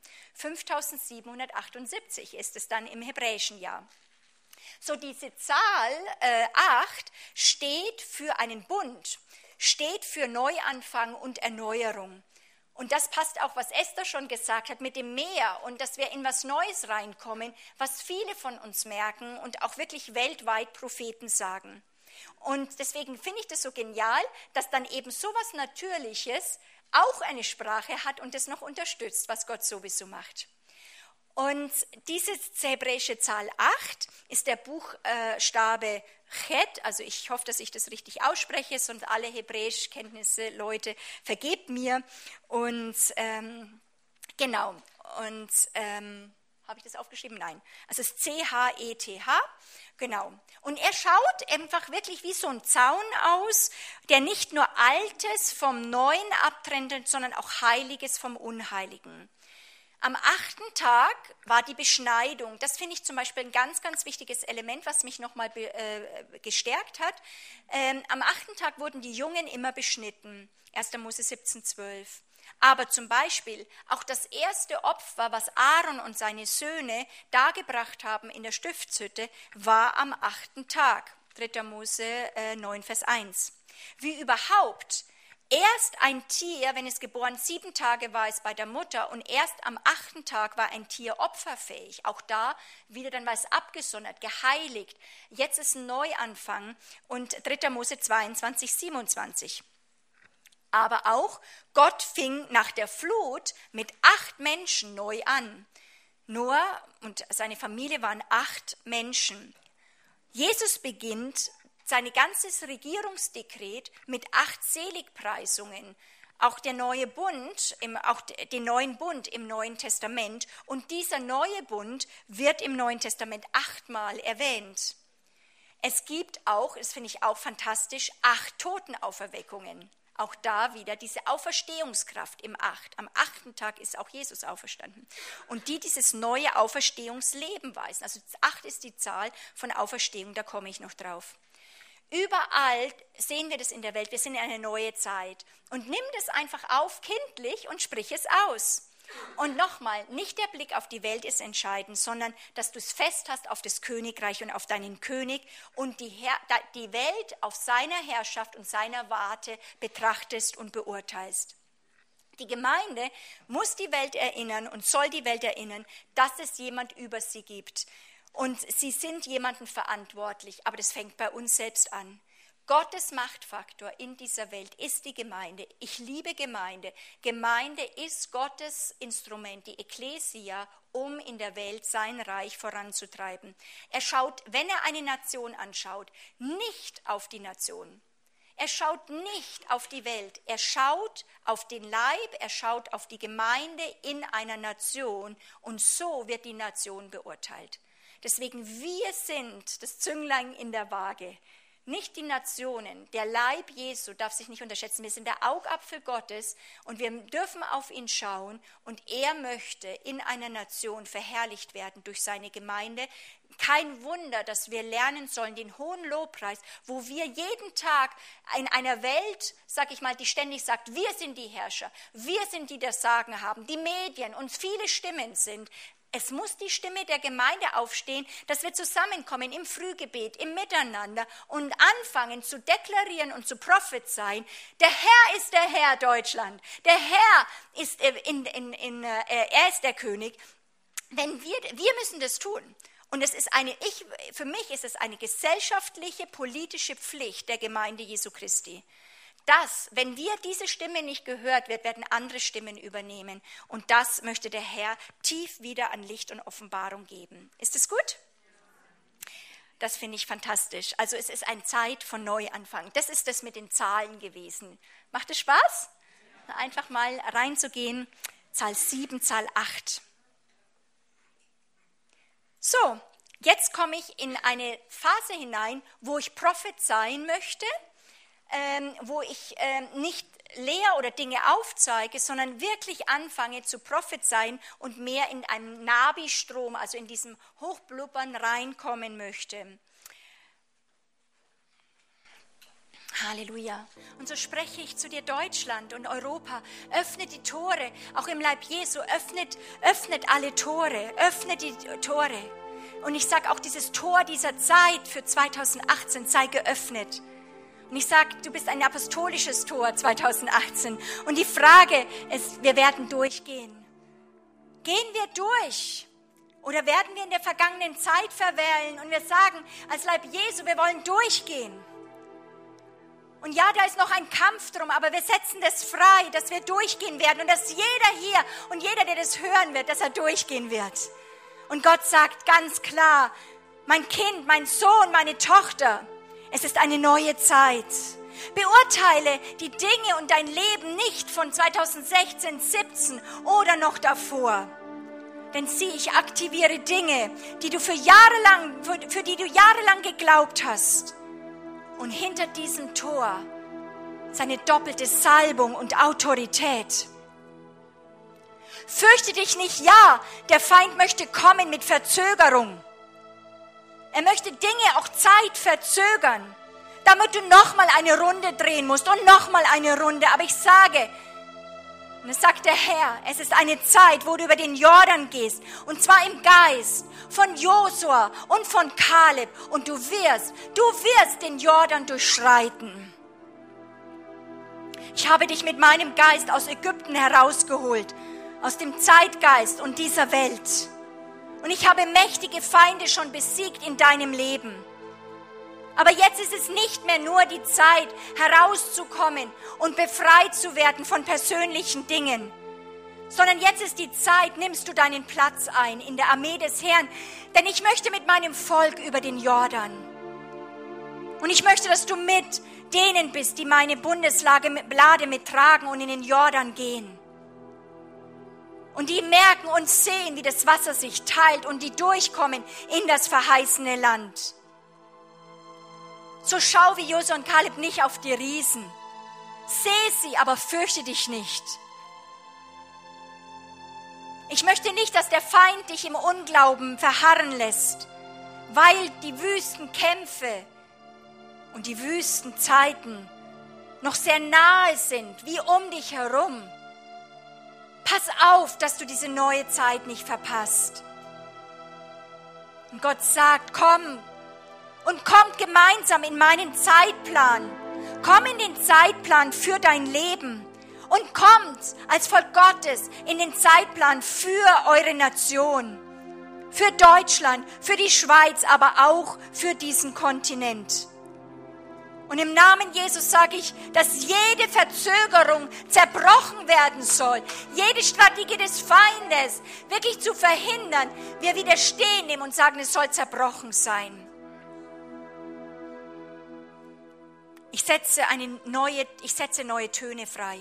fünftausendsiebenhundertachtundsiebzig ist es dann im hebräischen Jahr. So, diese Zahl äh, acht steht für einen Bund, steht für Neuanfang und Erneuerung. Und das passt auch, was Esther schon gesagt hat, mit dem Meer und dass wir in was Neues reinkommen, was viele von uns merken und auch wirklich weltweit Propheten sagen. Und deswegen finde ich das so genial, dass dann eben sowas Natürliches auch eine Sprache hat und das noch unterstützt, was Gott sowieso macht. Und diese hebräische Zahl acht ist der Buchstabe Chet, also ich hoffe, dass ich das richtig ausspreche, sonst alle Hebräischkenntnisse, Leute, vergebt mir. Und ähm, genau, und ähm, habe ich das aufgeschrieben? Nein. Also es ist C H E T H, genau. Und er schaut einfach wirklich wie so ein Zaun aus, der nicht nur Altes vom Neuen abtrennt, sondern auch Heiliges vom Unheiligen. Am achten Tag war die Beschneidung. Das finde ich zum Beispiel ein ganz, ganz wichtiges Element, was mich nochmal äh, gestärkt hat. Ähm, am achten Tag wurden die Jungen immer beschnitten. erster Mose siebzehn, zwölf. Aber zum Beispiel auch das erste Opfer, was Aaron und seine Söhne dargebracht haben in der Stiftshütte, war am achten Tag. dritter Mose äh, neun, Vers eins. Wie überhaupt erst ein Tier, wenn es geboren sieben Tage war es bei der Mutter und erst am achten Tag war ein Tier opferfähig. Auch da wieder dann war es abgesondert, geheiligt. Jetzt ist ein Neuanfang und dritter Mose zweiundzwanzig, siebenundzwanzig. Aber auch Gott fing nach der Flut mit acht Menschen neu an. Noah und seine Familie waren acht Menschen. Jesus beginnt sein ganzes Regierungsdekret mit acht Seligpreisungen. Auch der neue Bund, im, auch den neuen Bund im Neuen Testament. Und dieser neue Bund wird im Neuen Testament achtmal erwähnt. Es gibt auch, das finde ich auch fantastisch, acht Totenauferweckungen. Auch da wieder diese Auferstehungskraft im Acht. Am achten Tag ist auch Jesus auferstanden. Und die dieses neue Auferstehungsleben weisen. Also acht ist die Zahl von Auferstehung, da komme ich noch drauf. Überall sehen wir das in der Welt, wir sind in einer neuen Zeit. Und nimm das einfach auf, kindlich, und sprich es aus. Und nochmal, nicht der Blick auf die Welt ist entscheidend, sondern dass du es fest hast auf das Königreich und auf deinen König und die, Her- die Welt auf seiner Herrschaft und seiner Warte betrachtest und beurteilst. Die Gemeinde muss die Welt erinnern und soll die Welt erinnern, dass es jemand über sie gibt. Und sie sind jemandem verantwortlich, aber das fängt bei uns selbst an. Gottes Machtfaktor in dieser Welt ist die Gemeinde. Ich liebe Gemeinde. Gemeinde ist Gottes Instrument, die Ekklesia, um in der Welt sein Reich voranzutreiben. Er schaut, wenn er eine Nation anschaut, nicht auf die Nation. Er schaut nicht auf die Welt. Er schaut auf den Leib, er schaut auf die Gemeinde in einer Nation und so wird die Nation beurteilt. Deswegen, wir sind das Zünglein in der Waage. Nicht die Nationen, der Leib Jesu darf sich nicht unterschätzen. Wir sind der Augapfel Gottes und wir dürfen auf ihn schauen und er möchte in einer Nation verherrlicht werden durch seine Gemeinde. Kein Wunder, dass wir lernen sollen, den hohen Lobpreis, wo wir jeden Tag in einer Welt, sag ich mal, die ständig sagt, wir sind die Herrscher, wir sind die, die das Sagen haben, die Medien, uns viele Stimmen sind. Es muss die Stimme der Gemeinde aufstehen, dass wir zusammenkommen im Frühgebet, im Miteinander und anfangen zu deklarieren und zu prophezeien. Der Herr ist der Herr Deutschland. Der Herr ist, in, in, in, er ist der König. Wenn wir, wir müssen das tun. Und es ist eine, ich, für mich ist es eine gesellschaftliche, politische Pflicht der Gemeinde Jesu Christi. Das, wenn wir diese Stimme nicht gehört wird, werden andere Stimmen übernehmen. Und das möchte der Herr tief wieder an Licht und Offenbarung geben. Ist es gut? Das finde ich fantastisch. Also es ist eine Zeit von Neuanfang. Das ist das mit den Zahlen gewesen. Macht es Spaß? Einfach mal reinzugehen. Zahl sieben, Zahl acht. So, jetzt komme ich in eine Phase hinein, wo ich prophezeien möchte. Ähm, wo ich ähm, nicht leer oder Dinge aufzeige, sondern wirklich anfange zu prophezeien und mehr in einem Nabi-Strom, also in diesem Hochblubbern reinkommen möchte. Halleluja. Und so spreche ich zu dir, Deutschland und Europa. Öffnet die Tore, auch im Leib Jesu. Öffnet, öffnet alle Tore, öffnet die Tore. Und ich sage auch, dieses Tor dieser Zeit für zweitausendachtzehn sei geöffnet. Und ich sage, du bist ein apostolisches Tor zweitausendachtzehn. Und die Frage ist, wir werden durchgehen. Gehen wir durch? Oder werden wir in der vergangenen Zeit verweilen und wir sagen, als Leib Jesu, wir wollen durchgehen? Und ja, da ist noch ein Kampf drum, aber wir setzen das frei, dass wir durchgehen werden und dass jeder hier und jeder, der das hören wird, dass er durchgehen wird. Und Gott sagt ganz klar, mein Kind, mein Sohn, meine Tochter, es ist eine neue Zeit. Beurteile die Dinge und dein Leben nicht von zweitausendsechzehn, siebzehn oder noch davor. Denn sieh, ich aktiviere Dinge, die du für jahrelang, für, für die du jahrelang geglaubt hast. Und hinter diesem Tor ist eine doppelte Salbung und Autorität. Fürchte dich nicht, ja, der Feind möchte kommen mit Verzögerung. Er möchte Dinge auch Zeit verzögern, damit du nochmal eine Runde drehen musst und nochmal eine Runde. Aber ich sage, und es sagt der Herr, es ist eine Zeit, wo du über den Jordan gehst, und zwar im Geist von Josua und von Kaleb, und du wirst, du wirst den Jordan durchschreiten. Ich habe dich mit meinem Geist aus Ägypten herausgeholt, aus dem Zeitgeist und dieser Welt. Und ich habe mächtige Feinde schon besiegt in deinem Leben. Aber jetzt ist es nicht mehr nur die Zeit, herauszukommen und befreit zu werden von persönlichen Dingen, sondern jetzt ist die Zeit, nimmst du deinen Platz ein in der Armee des Herrn. Denn ich möchte mit meinem Volk über den Jordan. Und ich möchte, dass du mit denen bist, die meine Bundeslade mittragen und in den Jordan gehen. Und die merken und sehen, wie das Wasser sich teilt und die durchkommen in das verheißene Land. So schau wie Josua und Kaleb nicht auf die Riesen. Seh sie, aber fürchte dich nicht. Ich möchte nicht, dass der Feind dich im Unglauben verharren lässt, weil die wüsten Kämpfe und die Wüstenzeiten noch sehr nahe sind, wie um dich herum, pass auf, dass du diese neue Zeit nicht verpasst. Und Gott sagt, komm und kommt gemeinsam in meinen Zeitplan. Komm in den Zeitplan für dein Leben und kommt als Volk Gottes in den Zeitplan für eure Nation, für Deutschland, für die Schweiz, aber auch für diesen Kontinent. Und im Namen Jesus sage ich, dass jede Verzögerung zerbrochen werden soll. Jede Strategie des Feindes wirklich zu verhindern. Wir widerstehen dem und sagen, es soll zerbrochen sein. Ich setze, eine neue, ich setze neue Töne frei.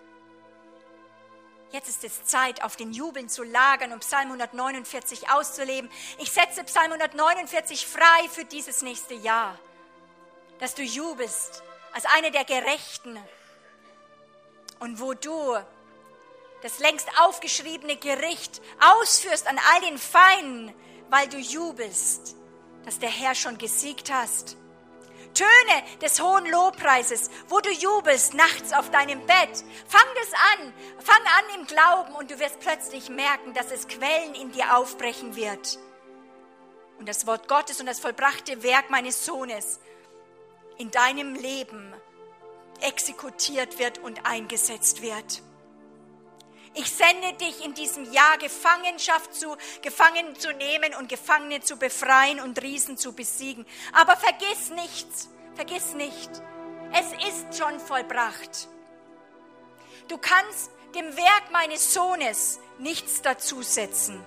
Jetzt ist es Zeit, auf den Jubeln zu lagern und Psalm hundertneunundvierzig auszuleben. Ich setze Psalm hundertneunundvierzig frei für dieses nächste Jahr. Dass du jubelst als einer der Gerechten und wo du das längst aufgeschriebene Gericht ausführst an all den Feinden, weil du jubelst, dass der Herr schon gesiegt hast. Töne des hohen Lobpreises, wo du jubelst nachts auf deinem Bett. Fang das an, fang an im Glauben und du wirst plötzlich merken, dass es Quellen in dir aufbrechen wird. Und das Wort Gottes und das vollbrachte Werk meines Sohnes in deinem Leben exekutiert wird und eingesetzt wird. Ich sende dich in diesem Jahr, Gefangenschaft zu, Gefangen zu nehmen und Gefangene zu befreien und Riesen zu besiegen. Aber vergiss nichts, vergiss nicht, es ist schon vollbracht. Du kannst dem Werk meines Sohnes nichts dazusetzen.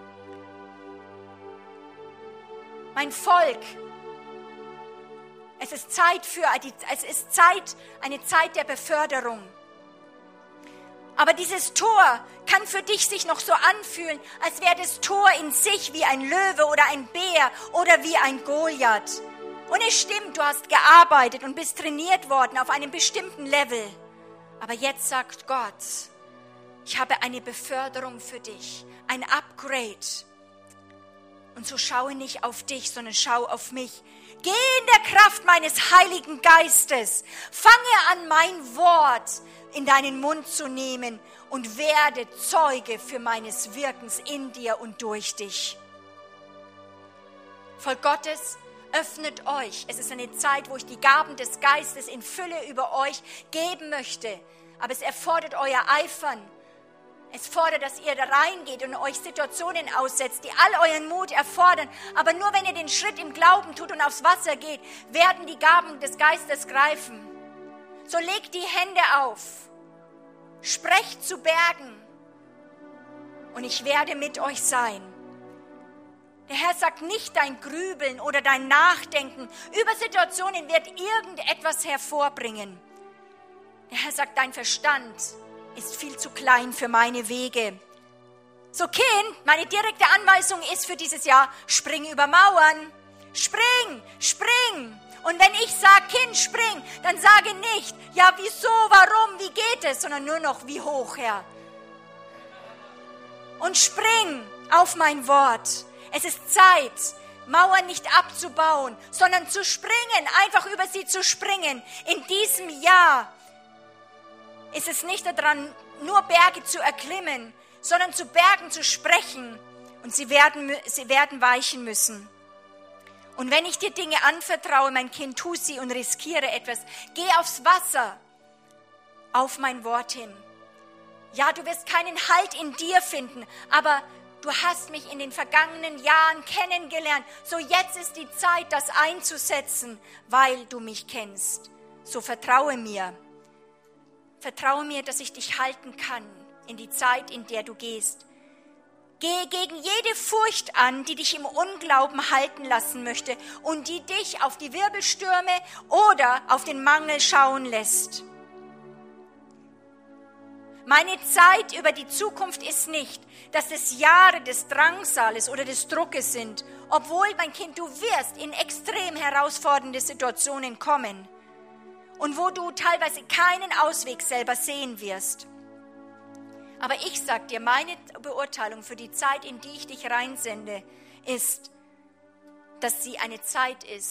Mein Volk, es ist Zeit für, es ist Zeit, eine Zeit der Beförderung. Aber dieses Tor kann für dich sich noch so anfühlen, als wäre das Tor in sich wie ein Löwe oder ein Bär oder wie ein Goliath. Und es stimmt, du hast gearbeitet und bist trainiert worden auf einem bestimmten Level. Aber jetzt sagt Gott, ich habe eine Beförderung für dich, ein Upgrade. Und so schaue nicht auf dich, sondern schau auf mich. Geh in der Kraft meines Heiligen Geistes. Fange an, mein Wort in deinen Mund zu nehmen und werde Zeuge für meines Wirkens in dir und durch dich. Volk Gottes, öffnet euch. Es ist eine Zeit, wo ich die Gaben des Geistes in Fülle über euch geben möchte. Aber es erfordert euer Eifern. Es fordert, dass ihr da reingeht und euch Situationen aussetzt, die all euren Mut erfordern. Aber nur wenn ihr den Schritt im Glauben tut und aufs Wasser geht, werden die Gaben des Geistes greifen. So legt die Hände auf, sprecht zu Bergen und ich werde mit euch sein. Der Herr sagt nicht, dein Grübeln oder dein Nachdenken über Situationen wird irgendetwas hervorbringen. Der Herr sagt, dein Verstand ist viel zu klein für meine Wege. So Kind, meine direkte Anweisung ist für dieses Jahr, spring über Mauern. Spring, spring. Und wenn ich sage, Kind, spring, dann sage nicht, ja, wieso, warum, wie geht es, sondern nur noch, wie hoch, Herr. Und spring auf mein Wort. Es ist Zeit, Mauern nicht abzubauen, sondern zu springen, einfach über sie zu springen. In diesem Jahr ist es nicht daran, nur Berge zu erklimmen, sondern zu Bergen zu sprechen und sie werden, sie werden weichen müssen. Und wenn ich dir Dinge anvertraue, mein Kind, tu sie und riskiere etwas. Geh aufs Wasser, auf mein Wort hin. Ja, du wirst keinen Halt in dir finden, aber du hast mich in den vergangenen Jahren kennengelernt. So jetzt ist die Zeit, das einzusetzen, weil du mich kennst. So vertraue mir. Vertraue mir, dass ich dich halten kann in die Zeit, in der du gehst. Gehe gegen jede Furcht an, die dich im Unglauben halten lassen möchte und die dich auf die Wirbelstürme oder auf den Mangel schauen lässt. Meine Zeit über die Zukunft ist nicht, dass es Jahre des Drangsales oder des Druckes sind, obwohl, mein Kind, du wirst in extrem herausfordernde Situationen kommen und wo du teilweise keinen Ausweg selber sehen wirst. Aber ich sage dir, meine Beurteilung für die Zeit, in die ich dich reinsende, ist, dass sie eine Zeit ist,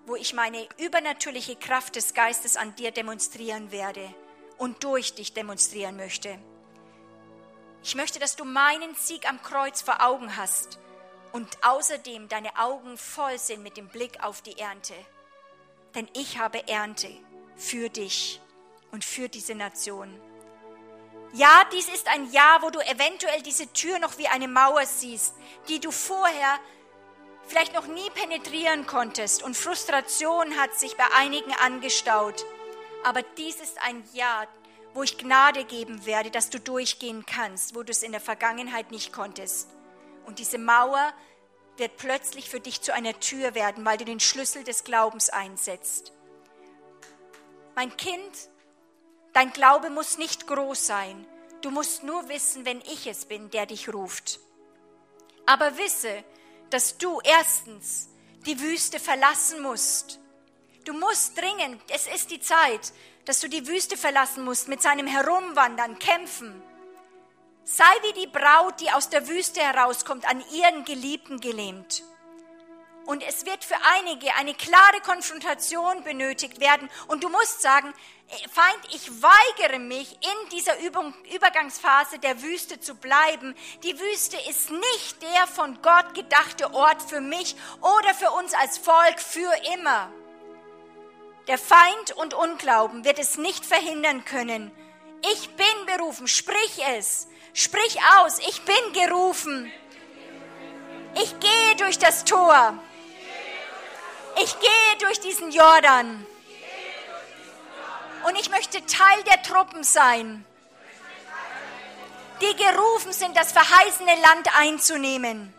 wo ich meine übernatürliche Kraft des Geistes an dir demonstrieren werde und durch dich demonstrieren möchte. Ich möchte, dass du meinen Sieg am Kreuz vor Augen hast und außerdem deine Augen voll sind mit dem Blick auf die Ernte. Denn ich habe Ernte für dich und für diese Nation. Ja, dies ist ein Jahr, wo du eventuell diese Tür noch wie eine Mauer siehst, die du vorher vielleicht noch nie penetrieren konntest, und Frustration hat sich bei einigen angestaut. Aber dies ist ein Jahr, wo ich Gnade geben werde, dass du durchgehen kannst, wo du es in der Vergangenheit nicht konntest. Und diese Mauer wird plötzlich für dich zu einer Tür werden, weil du den Schlüssel des Glaubens einsetzt. Mein Kind, dein Glaube muss nicht groß sein. Du musst nur wissen, wenn ich es bin, der dich ruft. Aber wisse, dass du erstens die Wüste verlassen musst. Du musst dringend, es ist die Zeit, dass du die Wüste verlassen musst, mit seinem Herumwandern, kämpfen. Sei wie die Braut, die aus der Wüste herauskommt, an ihren Geliebten gelehnt. Und es wird für einige eine klare Konfrontation benötigt werden. Und du musst sagen, Feind, ich weigere mich, in dieser Übung, Übergangsphase der Wüste zu bleiben. Die Wüste ist nicht der von Gott gedachte Ort für mich oder für uns als Volk für immer. Der Feind und Unglauben wird es nicht verhindern können. Ich bin berufen, sprich es, sprich aus, ich bin gerufen. Ich gehe durch das Tor. Ich gehe durch diesen Jordan. Und ich möchte Teil der Truppen sein, die gerufen sind, das verheißene Land einzunehmen.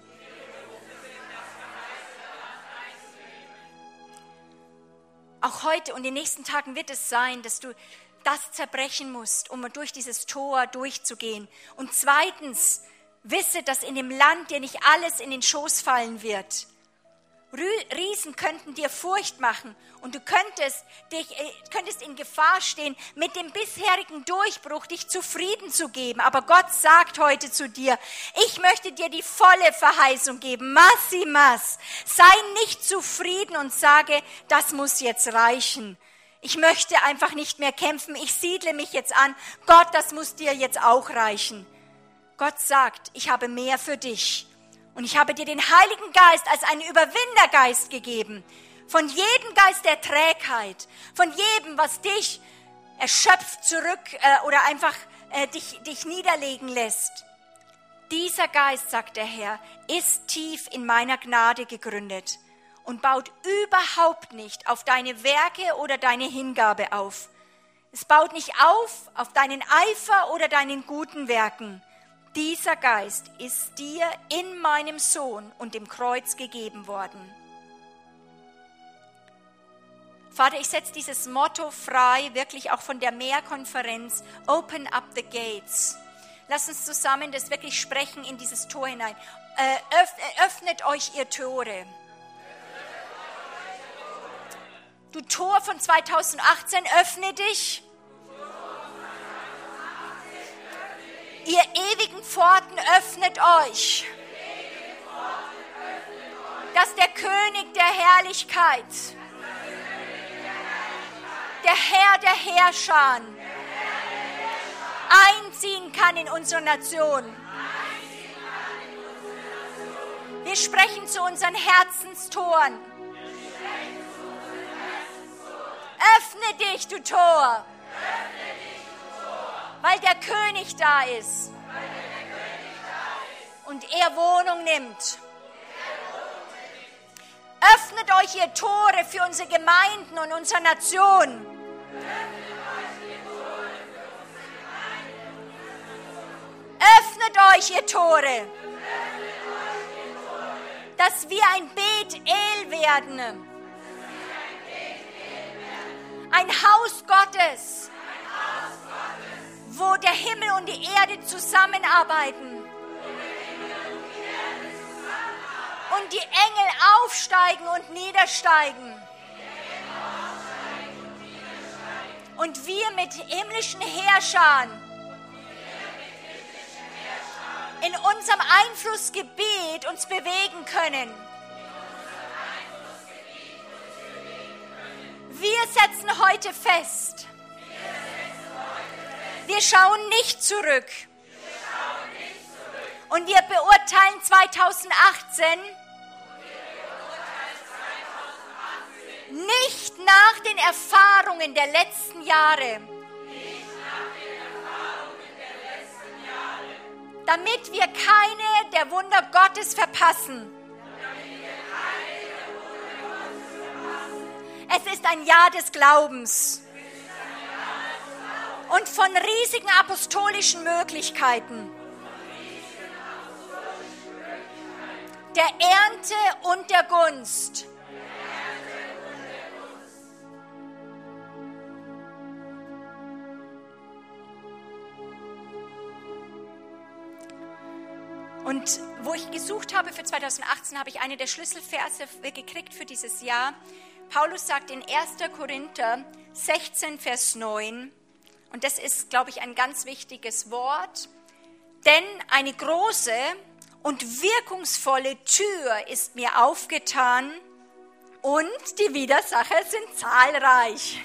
Auch heute und in den nächsten Tagen wird es sein, dass du das zerbrechen musst, um durch dieses Tor durchzugehen. Und zweitens, wisse, dass in dem Land dir nicht alles in den Schoß fallen wird. Riesen könnten dir Furcht machen und du könntest, dich, könntest in Gefahr stehen, mit dem bisherigen Durchbruch dich zufrieden zu geben. Aber Gott sagt heute zu dir, ich möchte dir die volle Verheißung geben. Massimas. Sei nicht zufrieden und sage, das muss jetzt reichen. Ich möchte einfach nicht mehr kämpfen. Ich siedle mich jetzt an. Gott, das muss dir jetzt auch reichen. Gott sagt, ich habe mehr für dich. Und ich habe dir den Heiligen Geist als einen Überwindergeist gegeben. Von jedem Geist der Trägheit, von jedem, was dich erschöpft zurück äh, oder einfach äh, dich, dich niederlegen lässt. Dieser Geist, sagt der Herr, ist tief in meiner Gnade gegründet und baut überhaupt nicht auf deine Werke oder deine Hingabe auf. Es baut nicht auf auf deinen Eifer oder deinen guten Werken. Dieser Geist ist dir in meinem Sohn und dem Kreuz gegeben worden. Vater, ich setze dieses Motto frei, wirklich auch von der Mehrkonferenz, Open up the gates. Lass uns zusammen das wirklich sprechen in dieses Tor hinein. Äh, öff, öffnet euch ihr Tore. Du Tor von zweitausendachtzehn, öffne dich. Ihr ewigen Pforten, öffnet euch, dass der König der Herrlichkeit, der Herr der Herrscher, einziehen kann in unsere Nation. Wir sprechen zu unseren Herzenstoren. Öffne dich, du Tor. Weil der König da ist und er Wohnung nimmt. Öffnet euch ihr Tore für unsere Gemeinden und unsere Nation. Öffnet euch ihr Tore, dass wir ein Bet-El werden. Ein Haus Gottes, wo der Himmel und die Erde zusammenarbeiten und die Engel aufsteigen und niedersteigen und wir mit himmlischen Herrschern in unserem Einflussgebiet uns bewegen können. wir setzen heute fest, wir schauen nicht zurück. Und wir beurteilen zweitausendachtzehn nicht nach den Erfahrungen der letzten Jahre, damit wir keine der Wunder Gottes verpassen. Es ist ein Jahr des Glaubens und von riesigen apostolischen Möglichkeiten, der Ernte und der Gunst. Und wo ich gesucht habe für zweitausendachtzehn, habe ich eine der Schlüsselverse gekriegt für dieses Jahr. Paulus sagt in erster Korinther sechzehn, Vers neun, und das ist, glaube ich, ein ganz wichtiges Wort, denn eine große und wirkungsvolle Tür ist mir aufgetan und die Widersacher sind zahlreich.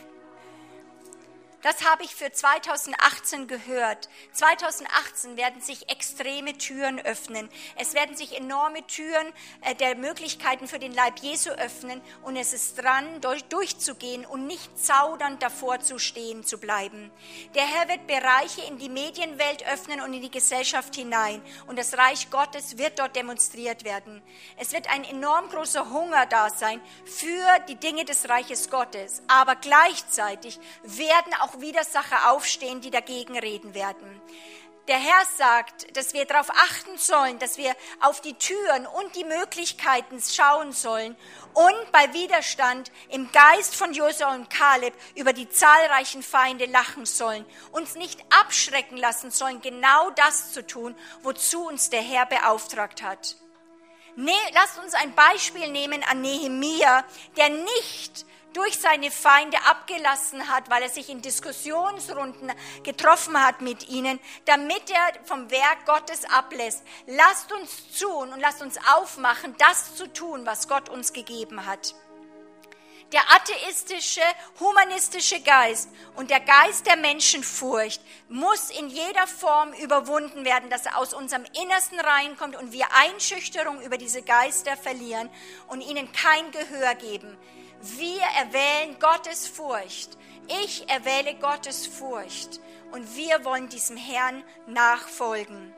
Das habe ich für zweitausendachtzehn gehört. zweitausendachtzehn werden sich extreme Türen öffnen. Es werden sich enorme Türen äh, der Möglichkeiten für den Leib Jesu öffnen und es ist dran, durch, durchzugehen und nicht zaudernd davor zu stehen zu bleiben. Der Herr wird Bereiche in die Medienwelt öffnen und in die Gesellschaft hinein und das Reich Gottes wird dort demonstriert werden. Es wird ein enorm großer Hunger da sein für die Dinge des Reiches Gottes, aber gleichzeitig werden auch Widersacher aufstehen, die dagegen reden werden. Der Herr sagt, dass wir darauf achten sollen, dass wir auf die Türen und die Möglichkeiten schauen sollen und bei Widerstand im Geist von Josua und Kaleb über die zahlreichen Feinde lachen sollen, uns nicht abschrecken lassen sollen, genau das zu tun, wozu uns der Herr beauftragt hat. Ne, lasst uns ein Beispiel nehmen an Nehemia, der nicht durch seine Feinde abgelassen hat, weil er sich in Diskussionsrunden getroffen hat mit ihnen, damit er vom Werk Gottes ablässt. Lasst uns tun und lasst uns aufmachen, das zu tun, was Gott uns gegeben hat. Der atheistische, humanistische Geist und der Geist der Menschenfurcht muss in jeder Form überwunden werden, dass er aus unserem Innersten reinkommt und wir Einschüchterung über diese Geister verlieren und ihnen kein Gehör geben. Wir erwählen Gottes Furcht. Ich erwähle Gottes Furcht. Und wir wollen diesem Herrn nachfolgen.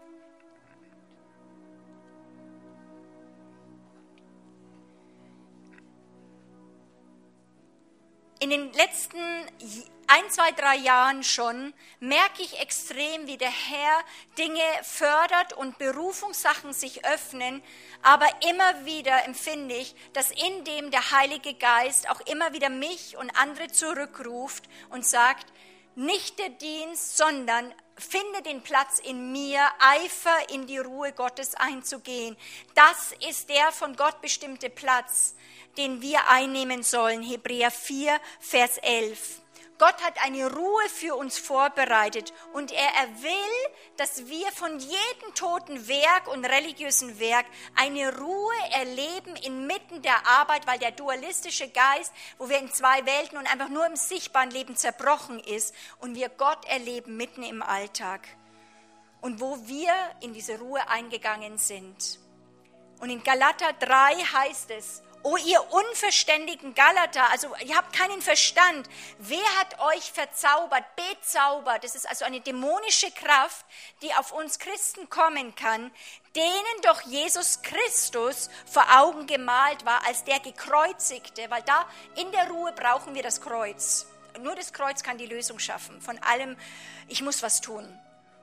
In den letzten ein, zwei, drei Jahren schon merke ich extrem, wie der Herr Dinge fördert und Berufungssachen sich öffnen, aber immer wieder empfinde ich, dass in dem der Heilige Geist auch immer wieder mich und andere zurückruft und sagt, nicht der Dienst, sondern finde den Platz in mir, Eifer in die Ruhe Gottes einzugehen. Das ist der von Gott bestimmte Platz, den wir einnehmen sollen. Hebräer vier, Vers elf. Gott hat eine Ruhe für uns vorbereitet und er will, dass wir von jedem toten Werk und religiösen Werk eine Ruhe erleben inmitten der Arbeit, weil der dualistische Geist, wo wir in zwei Welten und einfach nur im sichtbaren Leben zerbrochen ist und wir Gott erleben mitten im Alltag und wo wir in diese Ruhe eingegangen sind. Und in Galater drei heißt es, O ihr unverständigen Galater, also ihr habt keinen Verstand. Wer hat euch verzaubert, bezaubert? Das ist also eine dämonische Kraft, die auf uns Christen kommen kann, denen doch Jesus Christus vor Augen gemalt war als der Gekreuzigte, weil da in der Ruhe brauchen wir das Kreuz. Nur das Kreuz kann die Lösung schaffen von allem, ich muss was tun.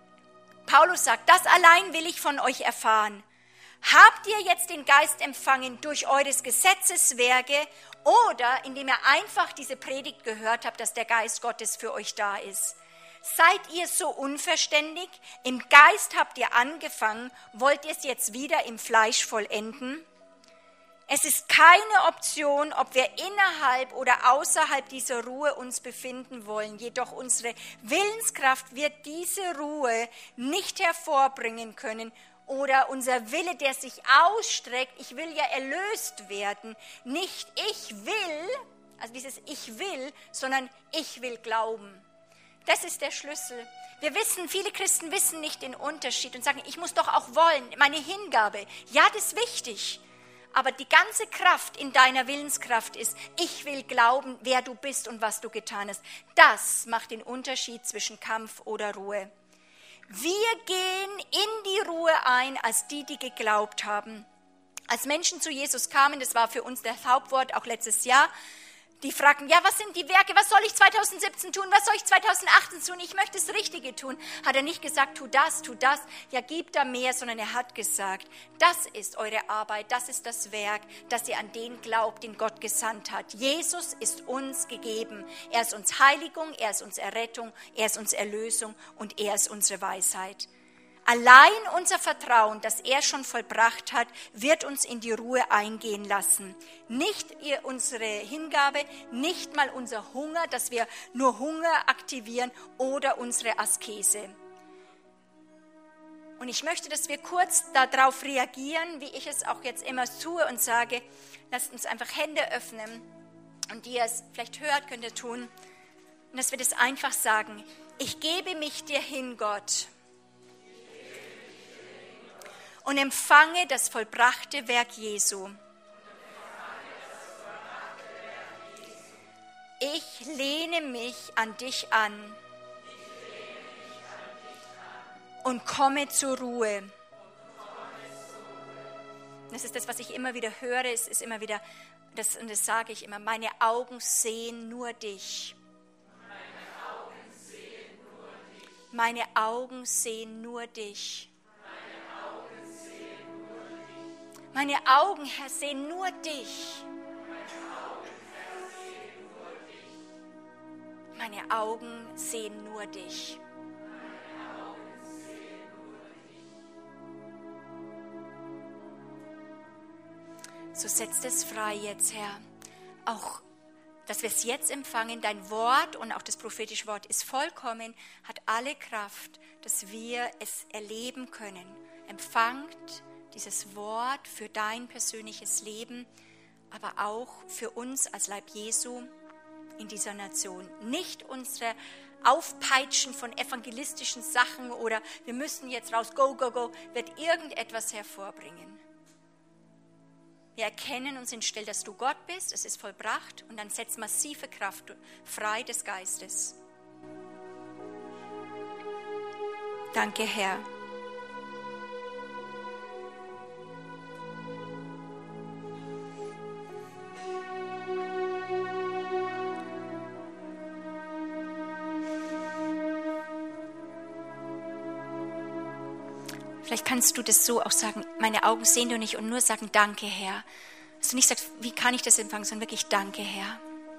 Paulus sagt, das allein will ich von euch erfahren. Habt ihr jetzt den Geist empfangen durch eures Gesetzeswerke oder indem ihr einfach diese Predigt gehört habt, dass der Geist Gottes für euch da ist? Seid ihr so unverständig? Im Geist habt ihr angefangen, wollt ihr es jetzt wieder im Fleisch vollenden? Es ist keine Option, ob wir innerhalb oder außerhalb dieser Ruhe uns befinden wollen. Jedoch unsere Willenskraft wird diese Ruhe nicht hervorbringen können. Oder unser Wille, der sich ausstreckt, ich will ja erlöst werden. Nicht ich will, also dieses Ich will, sondern ich will glauben. Das ist der Schlüssel. Wir wissen, viele Christen wissen nicht den Unterschied und sagen, ich muss doch auch wollen, meine Hingabe. Ja, das ist wichtig. Aber die ganze Kraft in deiner Willenskraft ist, ich will glauben, wer du bist und was du getan hast. Das macht den Unterschied zwischen Kampf oder Ruhe. Wir gehen in die Ruhe ein, als die, die geglaubt haben. Als Menschen zu Jesus kamen, das war für uns das Hauptwort auch letztes Jahr, die fragten, ja, was sind die Werke, was soll ich zwanzig siebzehn tun, was soll ich zwanzig achtzehn tun, ich möchte das Richtige tun. Hat er nicht gesagt, tu das, tu das, ja, gib da mehr, sondern er hat gesagt, das ist eure Arbeit, das ist das Werk, dass ihr an den glaubt, den Gott gesandt hat. Jesus ist uns gegeben, er ist uns Heiligung, er ist uns Errettung, er ist uns Erlösung und er ist unsere Weisheit. Allein unser Vertrauen, das er schon vollbracht hat, wird uns in die Ruhe eingehen lassen. Nicht unsere Hingabe, nicht mal unser Hunger, dass wir nur Hunger aktivieren oder unsere Askese. Und ich möchte, dass wir kurz darauf reagieren, wie ich es auch jetzt immer tue und sage, lasst uns einfach Hände öffnen und die ihr es vielleicht hört, könnt ihr tun. Und dass wir das einfach sagen, ich gebe mich dir hin, Gott. Und empfange das vollbrachte Werk Jesu. Ich lehne mich an dich an und komme zur Ruhe. Das ist das, was ich immer wieder höre. Es ist immer wieder, das, und das sage ich immer, meine Augen sehen nur dich. Meine Augen sehen nur dich. Meine Augen, Herr, sehen nur dich. Meine Augen sehen nur dich. So setzt es frei jetzt, Herr. Auch, dass wir es jetzt empfangen, dein Wort und auch das prophetische Wort ist vollkommen, hat alle Kraft, dass wir es erleben können. Empfangt dieses Wort für dein persönliches Leben, aber auch für uns als Leib Jesu in dieser Nation. Nicht unsere Aufpeitschen von evangelistischen Sachen oder wir müssen jetzt raus, go, go, go, wird irgendetwas hervorbringen. Wir erkennen und sind still, dass du Gott bist, es ist vollbracht und dann setzt massive Kraft frei des Geistes. Danke, Herr. Vielleicht kannst du das so auch sagen, meine Augen sehen du nicht und nur sagen, danke, Herr. Dass du nicht sagst, wie kann ich das empfangen, sondern wirklich, danke, Herr.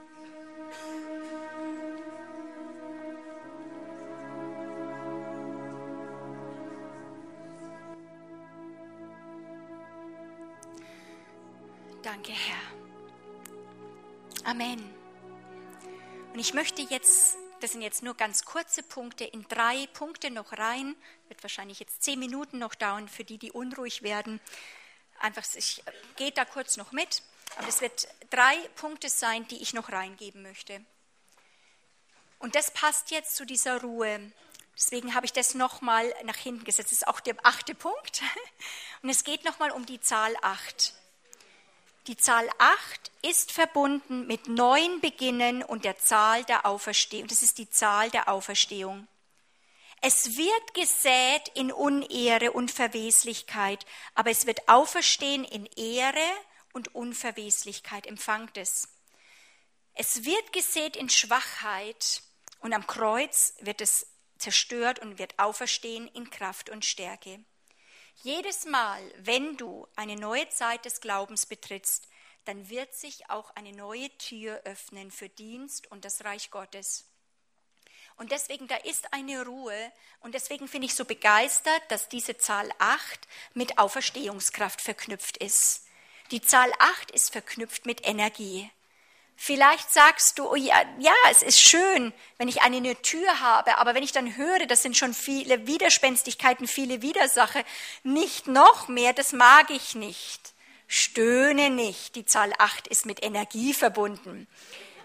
Danke, Herr. Amen. Und ich möchte jetzt, das sind jetzt nur ganz kurze Punkte, in drei Punkte noch rein. Wird wahrscheinlich jetzt zehn Minuten noch dauern für die, die unruhig werden. Einfach, ich gehe da kurz noch mit. Aber es wird drei Punkte sein, die ich noch reingeben möchte. Und das passt jetzt zu dieser Ruhe. Deswegen habe ich das nochmal nach hinten gesetzt. Das ist auch der achte Punkt. Und es geht nochmal um die Zahl acht. Die Zahl acht ist verbunden mit neuen Beginnen und der Zahl der Auferstehung. Das ist die Zahl der Auferstehung. Es wird gesät in Unehre und Verweslichkeit, aber es wird auferstehen in Ehre und Unverweslichkeit. Empfangt es. Es wird gesät in Schwachheit und am Kreuz wird es zerstört und wird auferstehen in Kraft und Stärke. Jedes Mal, wenn du eine neue Zeit des Glaubens betrittst, dann wird sich auch eine neue Tür öffnen für Dienst und das Reich Gottes. Und deswegen, da ist eine Ruhe und deswegen bin ich so begeistert, dass diese Zahl acht mit Auferstehungskraft verknüpft ist. Die Zahl acht ist verknüpft mit Energie. Vielleicht sagst du, oh ja, ja, es ist schön, wenn ich eine, eine Tür habe, aber wenn ich dann höre, das sind schon viele Widerspenstigkeiten, viele Widersacher, nicht noch mehr, das mag ich nicht. Stöhne nicht, die Zahl acht ist mit Energie verbunden.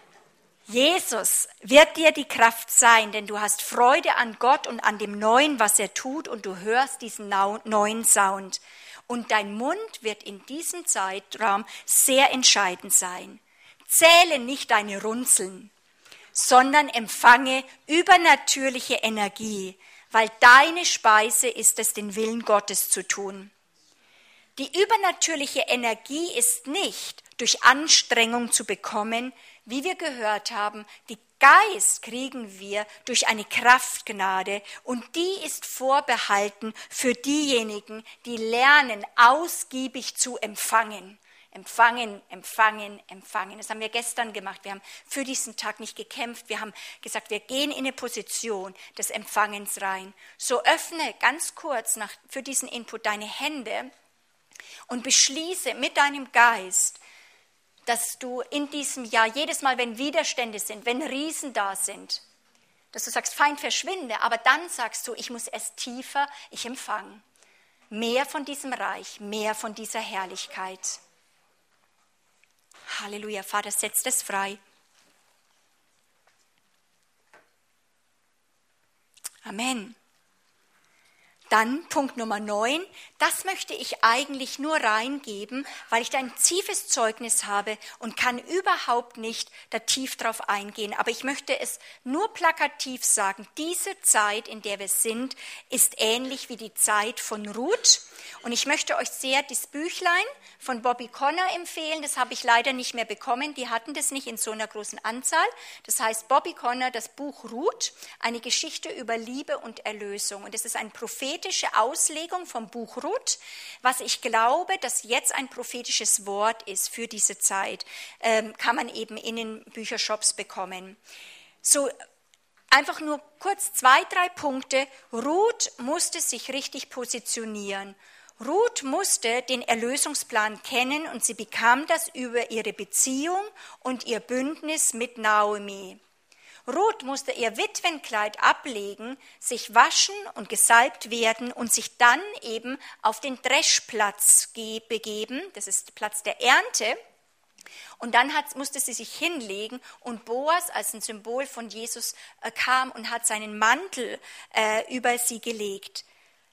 Jesus wird dir die Kraft sein, denn du hast Freude an Gott und an dem Neuen, was er tut, und du hörst diesen neuen Sound. Und dein Mund wird in diesem Zeitraum sehr entscheidend sein. Zähle nicht deine Runzeln, sondern empfange übernatürliche Energie, weil deine Speise ist es, den Willen Gottes zu tun. Die übernatürliche Energie ist nicht durch Anstrengung zu bekommen, wie wir gehört haben. Die Geist kriegen wir durch eine Kraftgnade, und die ist vorbehalten für diejenigen, die lernen, ausgiebig zu empfangen. Empfangen, empfangen, empfangen. Das haben wir gestern gemacht. Wir haben für diesen Tag nicht gekämpft. Wir haben gesagt, wir gehen in eine Position des Empfangens rein. So öffne ganz kurz nach, für diesen Input deine Hände und beschließe mit deinem Geist, dass du in diesem Jahr, jedes Mal, wenn Widerstände sind, wenn Riesen da sind, dass du sagst, Feind, verschwinde, aber dann sagst du, ich muss erst tiefer, ich empfange mehr von diesem Reich, mehr von dieser Herrlichkeit. Halleluja, Vater, setz das frei. Amen. Dann Punkt Nummer neun, das möchte ich eigentlich nur reingeben, weil ich da ein tiefes Zeugnis habe und kann überhaupt nicht da tief drauf eingehen. Aber ich möchte es nur plakativ sagen, diese Zeit, in der wir sind, ist ähnlich wie die Zeit von Ruth. Und ich möchte euch sehr das Büchlein von Bobby Conner empfehlen. Das habe ich leider nicht mehr bekommen. Die hatten das nicht in so einer großen Anzahl. Das heißt Bobby Conner, das Buch Ruth, eine Geschichte über Liebe und Erlösung. Und es ist ein prophetische Auslegung vom Buch Ruth, was ich glaube, dass jetzt ein prophetisches Wort ist für diese Zeit. Ähm, kann man eben in den Büchershops bekommen. So, einfach nur kurz zwei, drei Punkte. Ruth musste sich richtig positionieren. Ruth musste den Erlösungsplan kennen, und sie bekam das über ihre Beziehung und ihr Bündnis mit Naomi. Ruth musste ihr Witwenkleid ablegen, sich waschen und gesalbt werden und sich dann eben auf den Dreschplatz begeben, das ist der Platz der Ernte. Und dann hat, musste sie sich hinlegen, und Boas als ein Symbol von Jesus äh, kam und hat seinen Mantel äh, über sie gelegt.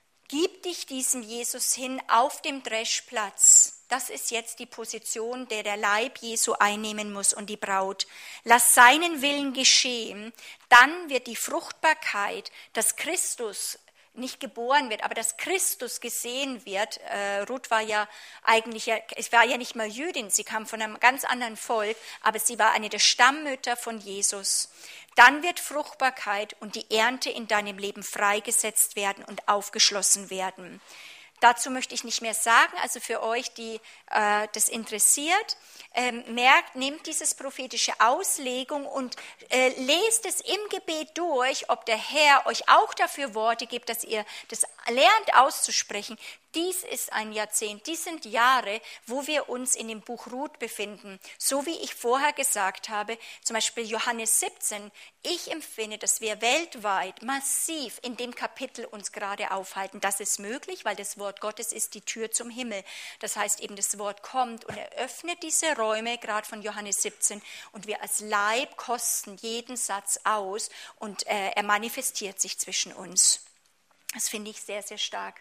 Gib dich diesem Jesus hin auf dem Dreschplatz. Das ist jetzt die Position, der der Leib Jesu einnehmen muss und die Braut. Lass seinen Willen geschehen. Dann wird die Fruchtbarkeit, dass Christus nicht geboren wird, aber dass Christus gesehen wird. Äh, Ruth war ja eigentlich, ja, es war ja nicht mal Jüdin, sie kam von einem ganz anderen Volk, aber sie war eine der Stammmütter von Jesus. Dann wird Fruchtbarkeit und die Ernte in deinem Leben freigesetzt werden und aufgeschlossen werden. Dazu möchte ich nicht mehr sagen, also für euch, die äh, das interessiert, ähm, merkt, nehmt dieses prophetische Auslegung und äh, lest es im Gebet durch, ob der Herr euch auch dafür Worte gibt, dass ihr das lernt auszusprechen. Dies ist ein Jahrzehnt, dies sind Jahre, wo wir uns in dem Buch Ruth befinden. So wie ich vorher gesagt habe, zum Beispiel Johannes siebzehn. Ich empfinde, dass wir weltweit massiv in dem Kapitel uns gerade aufhalten. Das ist möglich, weil das Wort Gottes ist die Tür zum Himmel. Das heißt eben, das Wort kommt und eröffnet diese Räume, gerade von Johannes siebzehn. Und wir als Leib kosten jeden Satz aus und äh, er manifestiert sich zwischen uns. Das finde ich sehr, sehr stark.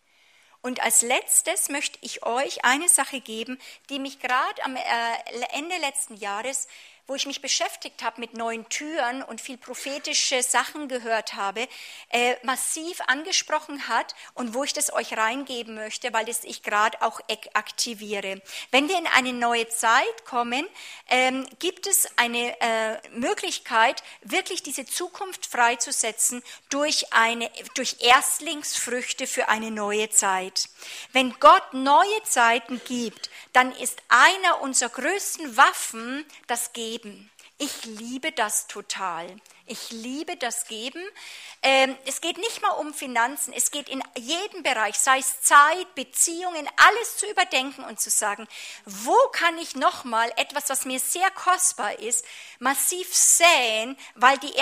Und als letztes möchte ich euch eine Sache geben, die mich gerade am Ende letzten Jahres, wo ich mich beschäftigt habe mit neuen Türen und viel prophetische Sachen gehört habe, äh, massiv angesprochen hat und wo ich das euch reingeben möchte, weil das ich gerade auch aktiviere. Wenn wir in eine neue Zeit kommen, ähm, gibt es eine äh, Möglichkeit, wirklich diese Zukunft freizusetzen durch, eine, durch Erstlingsfrüchte für eine neue Zeit. Wenn Gott neue Zeiten gibt, dann ist einer unserer größten Waffen das Geben. Ich liebe das total. Ich liebe das Geben. Ähm, es geht nicht mal um Finanzen, es geht in jedem Bereich, sei es Zeit, Beziehungen, alles zu überdenken und zu sagen, wo kann ich nochmal etwas, was mir sehr kostbar ist, massiv säen, weil die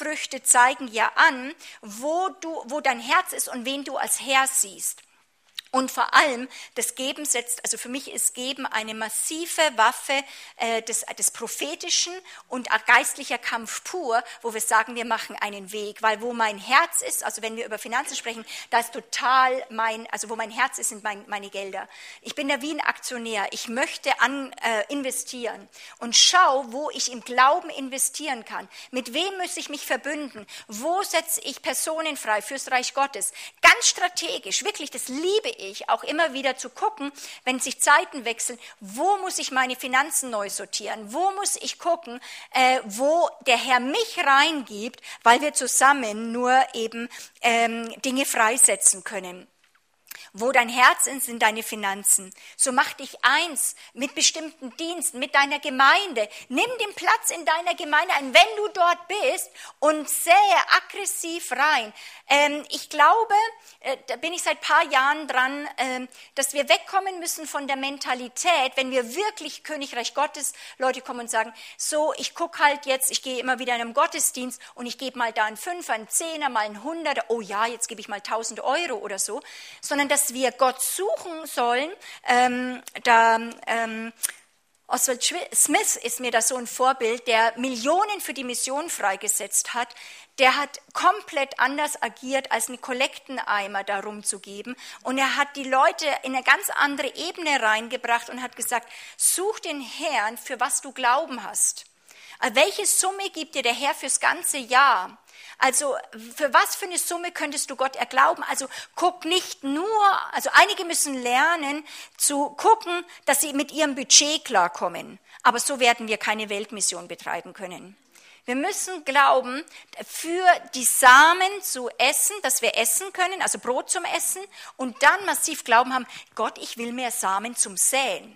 Erstlingsfrüchte zeigen ja an, wo, du, wo dein Herz ist und wen du als Herr siehst. Und vor allem, das Geben setzt, also für mich ist Geben eine massive Waffe äh, des, des prophetischen und geistlicher Kampf pur, wo wir sagen, wir machen einen Weg. Weil wo mein Herz ist, also wenn wir über Finanzen sprechen, da ist total mein, also wo mein Herz ist, sind mein, meine Gelder. Ich bin da wie ein Aktionär. Ich möchte an, äh, investieren und schau, wo ich im Glauben investieren kann. Mit wem muss ich mich verbünden? Wo setze ich Personen frei fürs Reich Gottes? Ganz strategisch, wirklich, das liebe ich. Ich auch immer wieder zu gucken, wenn sich Zeiten wechseln, wo muss ich meine Finanzen neu sortieren, wo muss ich gucken, äh, wo der Herr mich reingibt, weil wir zusammen nur eben ähm, Dinge freisetzen können. Wo dein Herz ist, sind deine Finanzen. So mach dich eins mit bestimmten Diensten, mit deiner Gemeinde. Nimm den Platz in deiner Gemeinde ein, wenn du dort bist, und sähe aggressiv rein. Ähm, ich glaube, äh, da bin ich seit ein paar Jahren dran, äh, dass wir wegkommen müssen von der Mentalität, wenn wir wirklich Königreich Gottes, Leute kommen und sagen, so, ich gucke halt jetzt, ich gehe immer wieder in einen Gottesdienst und ich gebe mal da einen Fünfer, einen Zehner, mal einen Hunderter, oh ja, jetzt gebe ich mal tausend Euro oder so, sondern dass wir Gott suchen sollen. Ähm, da ähm, Oswald Smith ist mir da so ein Vorbild, der Millionen für die Mission freigesetzt hat. Der hat komplett anders agiert, als einen Kollekteneimer darum zu geben. Und er hat die Leute in eine ganz andere Ebene reingebracht und hat gesagt, such den Herrn, für was du Glauben hast. Welche Summe gibt dir der Herr fürs ganze Jahr? Also für was für eine Summe könntest du Gott erglauben? Also guck nicht nur, also einige müssen lernen zu gucken, dass sie mit ihrem Budget klarkommen. Aber so werden wir keine Weltmission betreiben können. Wir müssen glauben, für die Samen zu essen, dass wir essen können, also Brot zum Essen, und dann massiv glauben haben, Gott, ich will mehr Samen zum Säen.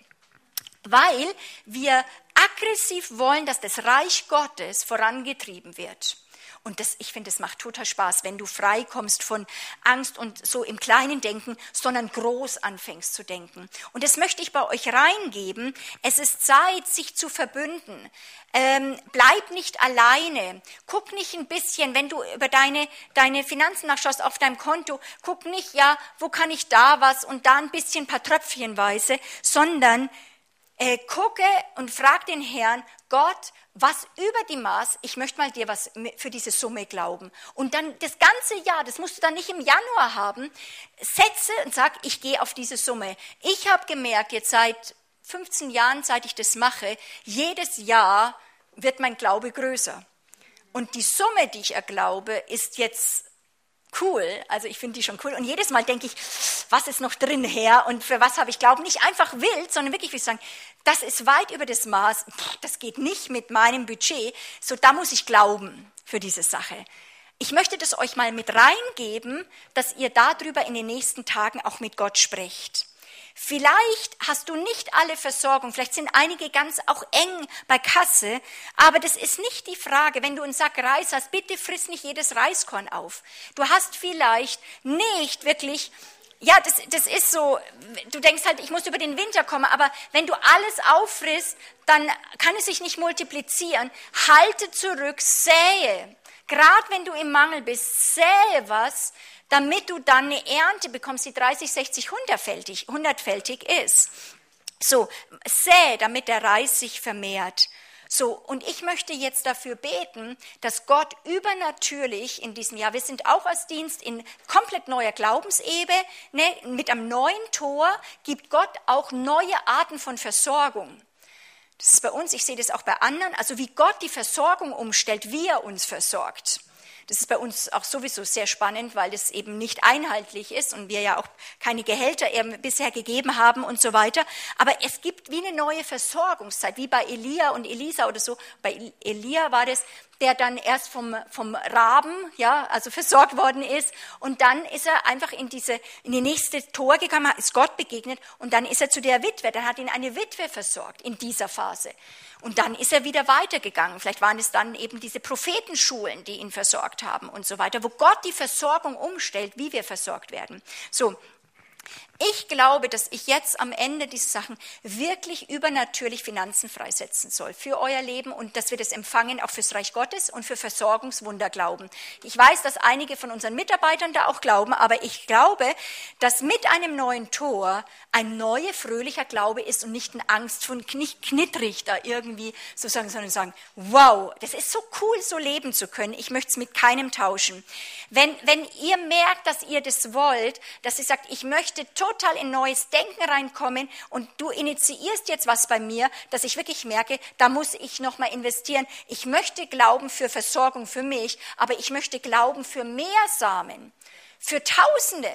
Weil wir aggressiv wollen, dass das Reich Gottes vorangetrieben wird. Und das, ich finde, das macht total Spaß, wenn du frei kommst von Angst und so im Kleinen denken, sondern groß anfängst zu denken. Und das möchte ich bei euch reingeben. Es ist Zeit, sich zu verbünden. Ähm, bleib nicht alleine. Guck nicht ein bisschen, wenn du über deine, deine Finanzen nachschaust auf deinem Konto, guck nicht, ja, wo kann ich da was und da ein bisschen, ein paar Tröpfchenweise, sondern äh, gucke und frag den Herrn, Gott, was über die Maß, ich möchte mal dir was für diese Summe glauben. Und dann das ganze Jahr, das musst du dann nicht im Januar haben, setze und sag, ich gehe auf diese Summe. Ich habe gemerkt, jetzt seit fünfzehn Jahren, seit ich das mache, jedes Jahr wird mein Glaube größer. Und die Summe, die ich erglaube, ist jetzt cool, also ich finde die schon cool. Und jedes Mal denke ich, was ist noch drin, Herr, und für was habe ich Glauben? Nicht einfach wild, sondern wirklich, wie ich sagen, das ist weit über das Maß, das geht nicht mit meinem Budget, so da muss ich glauben für diese Sache. Ich möchte das euch mal mit reingeben, dass ihr darüber in den nächsten Tagen auch mit Gott sprecht. Vielleicht hast du nicht alle Versorgung, vielleicht sind einige ganz auch eng bei Kasse, aber das ist nicht die Frage. Wenn du einen Sack Reis hast, bitte friss nicht jedes Reiskorn auf. Du hast vielleicht nicht wirklich, ja, das, das ist so, du denkst halt, ich muss über den Winter kommen, aber wenn du alles auffrisst, dann kann es sich nicht multiplizieren. Halte zurück, sähe. Gerade wenn du im Mangel bist, sähe was, damit du dann eine Ernte bekommst, die dreißig, sechzig, hundertfältig, hundertfältig ist. So, säe, damit der Reis sich vermehrt. So, und ich möchte jetzt dafür beten, dass Gott übernatürlich in diesem Jahr, wir sind auch als Dienst in komplett neuer Glaubensebene, ne, mit einem neuen Tor gibt Gott auch neue Arten von Versorgung. Das ist bei uns, ich sehe das auch bei anderen, also wie Gott die Versorgung umstellt, wie er uns versorgt. Das ist bei uns auch sowieso sehr spannend, weil das eben nicht einheitlich ist und wir ja auch keine Gehälter bisher gegeben haben und so weiter. Aber es gibt wie eine neue Versorgungszeit, wie bei Elia und Elisa oder so. Bei Elia war das, der dann erst vom, vom Raben, ja, also versorgt worden ist. Und dann ist er einfach in diese, in die nächste Tor gekommen, ist Gott begegnet und dann ist er zu der Witwe. Dann hat ihn eine Witwe versorgt in dieser Phase. Und dann ist er wieder weitergegangen. Vielleicht waren es dann eben diese Prophetenschulen, die ihn versorgt haben und so weiter, wo Gott die Versorgung umstellt, wie wir versorgt werden. So, Ich glaube, dass ich jetzt am Ende dieser Sachen wirklich übernatürlich Finanzen freisetzen soll für euer Leben und dass wir das empfangen, auch fürs Reich Gottes und für Versorgungswunder glauben. Ich weiß, dass einige von unseren Mitarbeitern da auch glauben, aber ich glaube, dass mit einem neuen Tor ein neuer, fröhlicher Glaube ist und nicht ein Angst und nicht knittrig da irgendwie sozusagen, sondern sagen, wow, das ist so cool, so leben zu können. Ich möchte es mit keinem tauschen. Wenn, wenn ihr merkt, dass ihr das wollt, dass ihr sagt, ich möchte total in neues Denken reinkommen und du initiierst jetzt was bei mir, dass ich wirklich merke, da muss ich nochmal investieren. Ich möchte glauben für Versorgung für mich, aber ich möchte glauben für mehr Samen, für Tausende.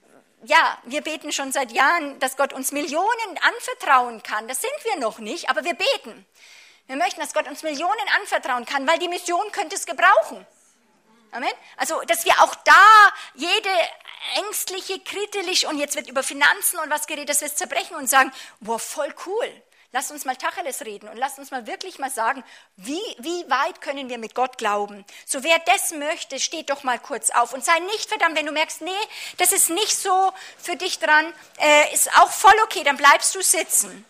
Ja, wir beten schon seit Jahren, dass Gott uns Millionen anvertrauen kann. Das sind wir noch nicht, aber wir beten. Wir möchten, dass Gott uns Millionen anvertrauen kann, weil die Mission könnte es gebrauchen. Amen. Also, dass wir auch da jede ängstliche, kritisch und jetzt wird über Finanzen und was geredet, dass wir es zerbrechen und sagen, wow, voll cool. Lasst uns mal Tacheles reden und lasst uns mal wirklich mal sagen, wie, wie weit können wir mit Gott glauben? So wer das möchte, steht doch mal kurz auf und sei nicht verdammt, wenn du merkst, nee, das ist nicht so für dich dran, äh, ist auch voll okay, dann bleibst du sitzen.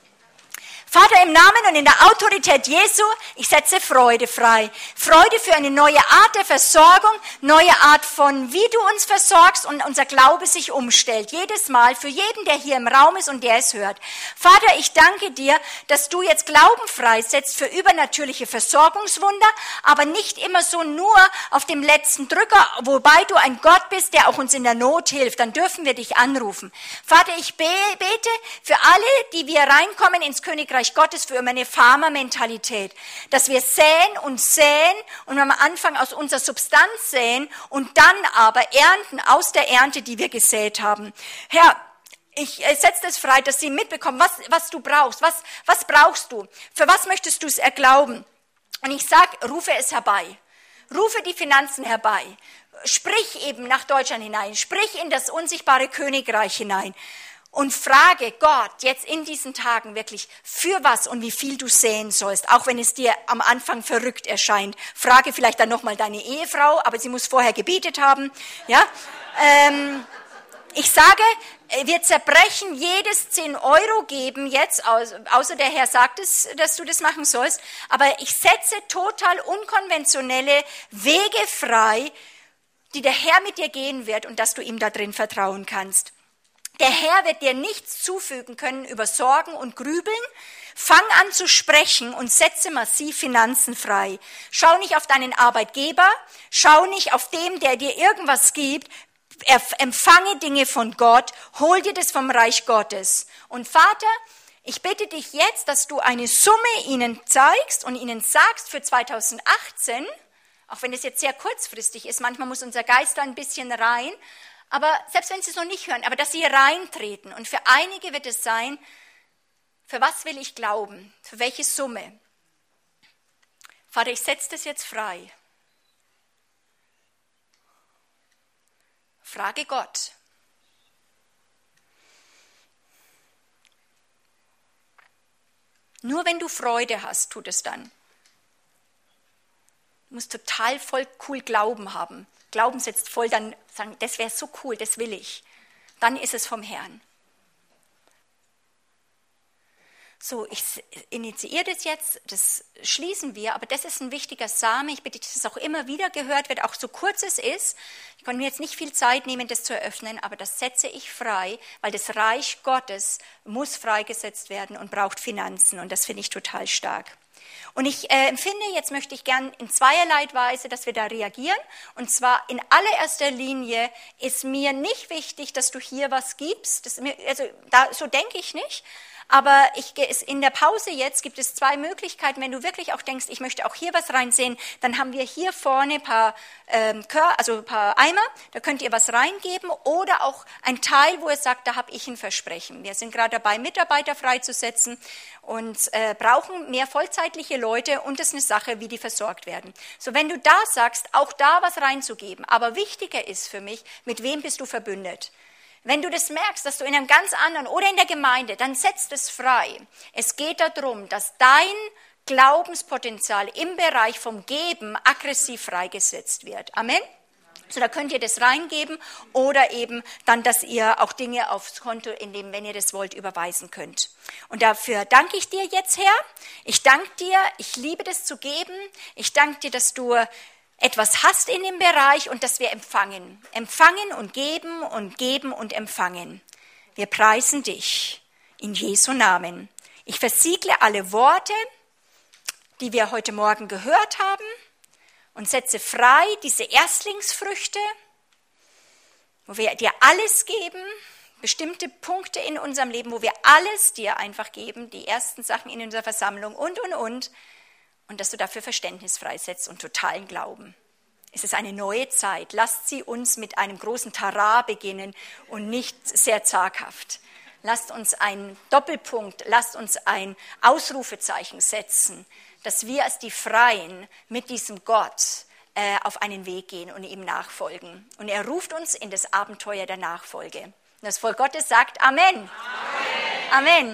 Vater, im Namen und in der Autorität Jesu, ich setze Freude frei. Freude für eine neue Art der Versorgung, neue Art von, wie du uns versorgst und unser Glaube sich umstellt. Jedes Mal, für jeden, der hier im Raum ist und der es hört. Vater, ich danke dir, dass du jetzt Glauben freisetzt für übernatürliche Versorgungswunder, aber nicht immer so nur auf dem letzten Drücker, wobei du ein Gott bist, der auch uns in der Not hilft. Dann dürfen wir dich anrufen. Vater, ich bete für alle, die wir reinkommen ins Königreich Gottes, für eine Farmer-Mentalität, dass wir säen und säen und am Anfang aus unserer Substanz säen und dann aber ernten aus der Ernte, die wir gesät haben. Herr, ich setze das frei, dass sie mitbekommen, was, was du brauchst, was, was brauchst du, für was möchtest du es erglauben? Und ich sage, rufe es herbei, rufe die Finanzen herbei, sprich eben nach Deutschland hinein, sprich in das unsichtbare Königreich hinein. Und frage Gott jetzt in diesen Tagen wirklich, für was und wie viel du säen sollst, auch wenn es dir am Anfang verrückt erscheint. Frage vielleicht dann nochmal deine Ehefrau, aber sie muss vorher gebetet haben. Ja? Ähm, ich sage, wir zerbrechen jedes zehn Euro geben jetzt, außer der Herr sagt es, dass du das machen sollst, aber ich setze total unkonventionelle Wege frei, die der Herr mit dir gehen wird und dass du ihm da drin vertrauen kannst. Der Herr wird dir nichts zufügen können über Sorgen und Grübeln. Fang an zu sprechen und setze massiv Finanzen frei. Schau nicht auf deinen Arbeitgeber, schau nicht auf dem, der dir irgendwas gibt. Empfange Dinge von Gott, hol dir das vom Reich Gottes. Und Vater, ich bitte dich jetzt, dass du eine Summe ihnen zeigst und ihnen sagst für zweitausendachtzehn, auch wenn es jetzt sehr kurzfristig ist, manchmal muss unser Geist da ein bisschen rein, aber selbst wenn sie es noch nicht hören, aber dass sie reintreten. Und für einige wird es sein, für was will ich glauben? Für welche Summe? Vater, ich setze das jetzt frei. Frage Gott. Nur wenn du Freude hast, tut es dann. Du musst total voll cool Glauben haben. Glauben setzt voll, dann sagen, das wäre so cool, das will ich. Dann ist es vom Herrn. So, ich initiiere das jetzt, das schließen wir, aber das ist ein wichtiger Same. Ich bitte, dass es auch immer wieder gehört wird, auch so kurz es ist. Ich konnte mir jetzt nicht viel Zeit nehmen, das zu eröffnen, aber das setze ich frei, weil das Reich Gottes muss freigesetzt werden und braucht Finanzen und das finde ich total stark. Und ich äh, empfinde, jetzt möchte ich gern in zweierlei Weise, dass wir da reagieren. Und zwar in allererster Linie ist mir nicht wichtig, dass du hier was gibst. Das mir, also da, so denke ich nicht. Aber ich, in der Pause jetzt gibt es zwei Möglichkeiten. Wenn du wirklich auch denkst, ich möchte auch hier was reinsehen, dann haben wir hier vorne ein paar, ähm, also ein paar Eimer, da könnt ihr was reingeben oder auch ein Teil, wo ihr sagt, da habe ich ein Versprechen. Wir sind gerade dabei, Mitarbeiter freizusetzen und äh, brauchen mehr vollzeitliche Leute und das ist eine Sache, wie die versorgt werden. So, wenn du da sagst, auch da was reinzugeben, aber wichtiger ist für mich, mit wem bist du verbündet? Wenn du das merkst, dass du in einem ganz anderen oder in der Gemeinde, dann setzt es frei. Es geht darum, dass dein Glaubenspotenzial im Bereich vom Geben aggressiv freigesetzt wird. Amen? So, da könnt ihr das reingeben oder eben dann, dass ihr auch Dinge aufs Konto, in dem, wenn ihr das wollt, überweisen könnt. Und dafür danke ich dir jetzt, Herr. Ich danke dir, ich liebe das zu geben. Ich danke dir, dass du etwas hast in dem Bereich und dass wir empfangen. Empfangen und geben und geben und empfangen. Wir preisen dich in Jesu Namen. Ich versiegle alle Worte, die wir heute Morgen gehört haben, und setze frei diese Erstlingsfrüchte, wo wir dir alles geben, bestimmte Punkte in unserem Leben, wo wir alles dir einfach geben, die ersten Sachen in unserer Versammlung und, und, und, und dass du dafür Verständnis freisetzt und totalen Glauben. Es ist eine neue Zeit. Lasst sie uns mit einem großen Tara beginnen und nicht sehr zaghaft. Lasst uns einen Doppelpunkt, lasst uns ein Ausrufezeichen setzen, dass wir als die Freien mit diesem Gott äh, auf einen Weg gehen und ihm nachfolgen. Und er ruft uns in das Abenteuer der Nachfolge. Und das Volk Gottes sagt Amen. Amen. Amen.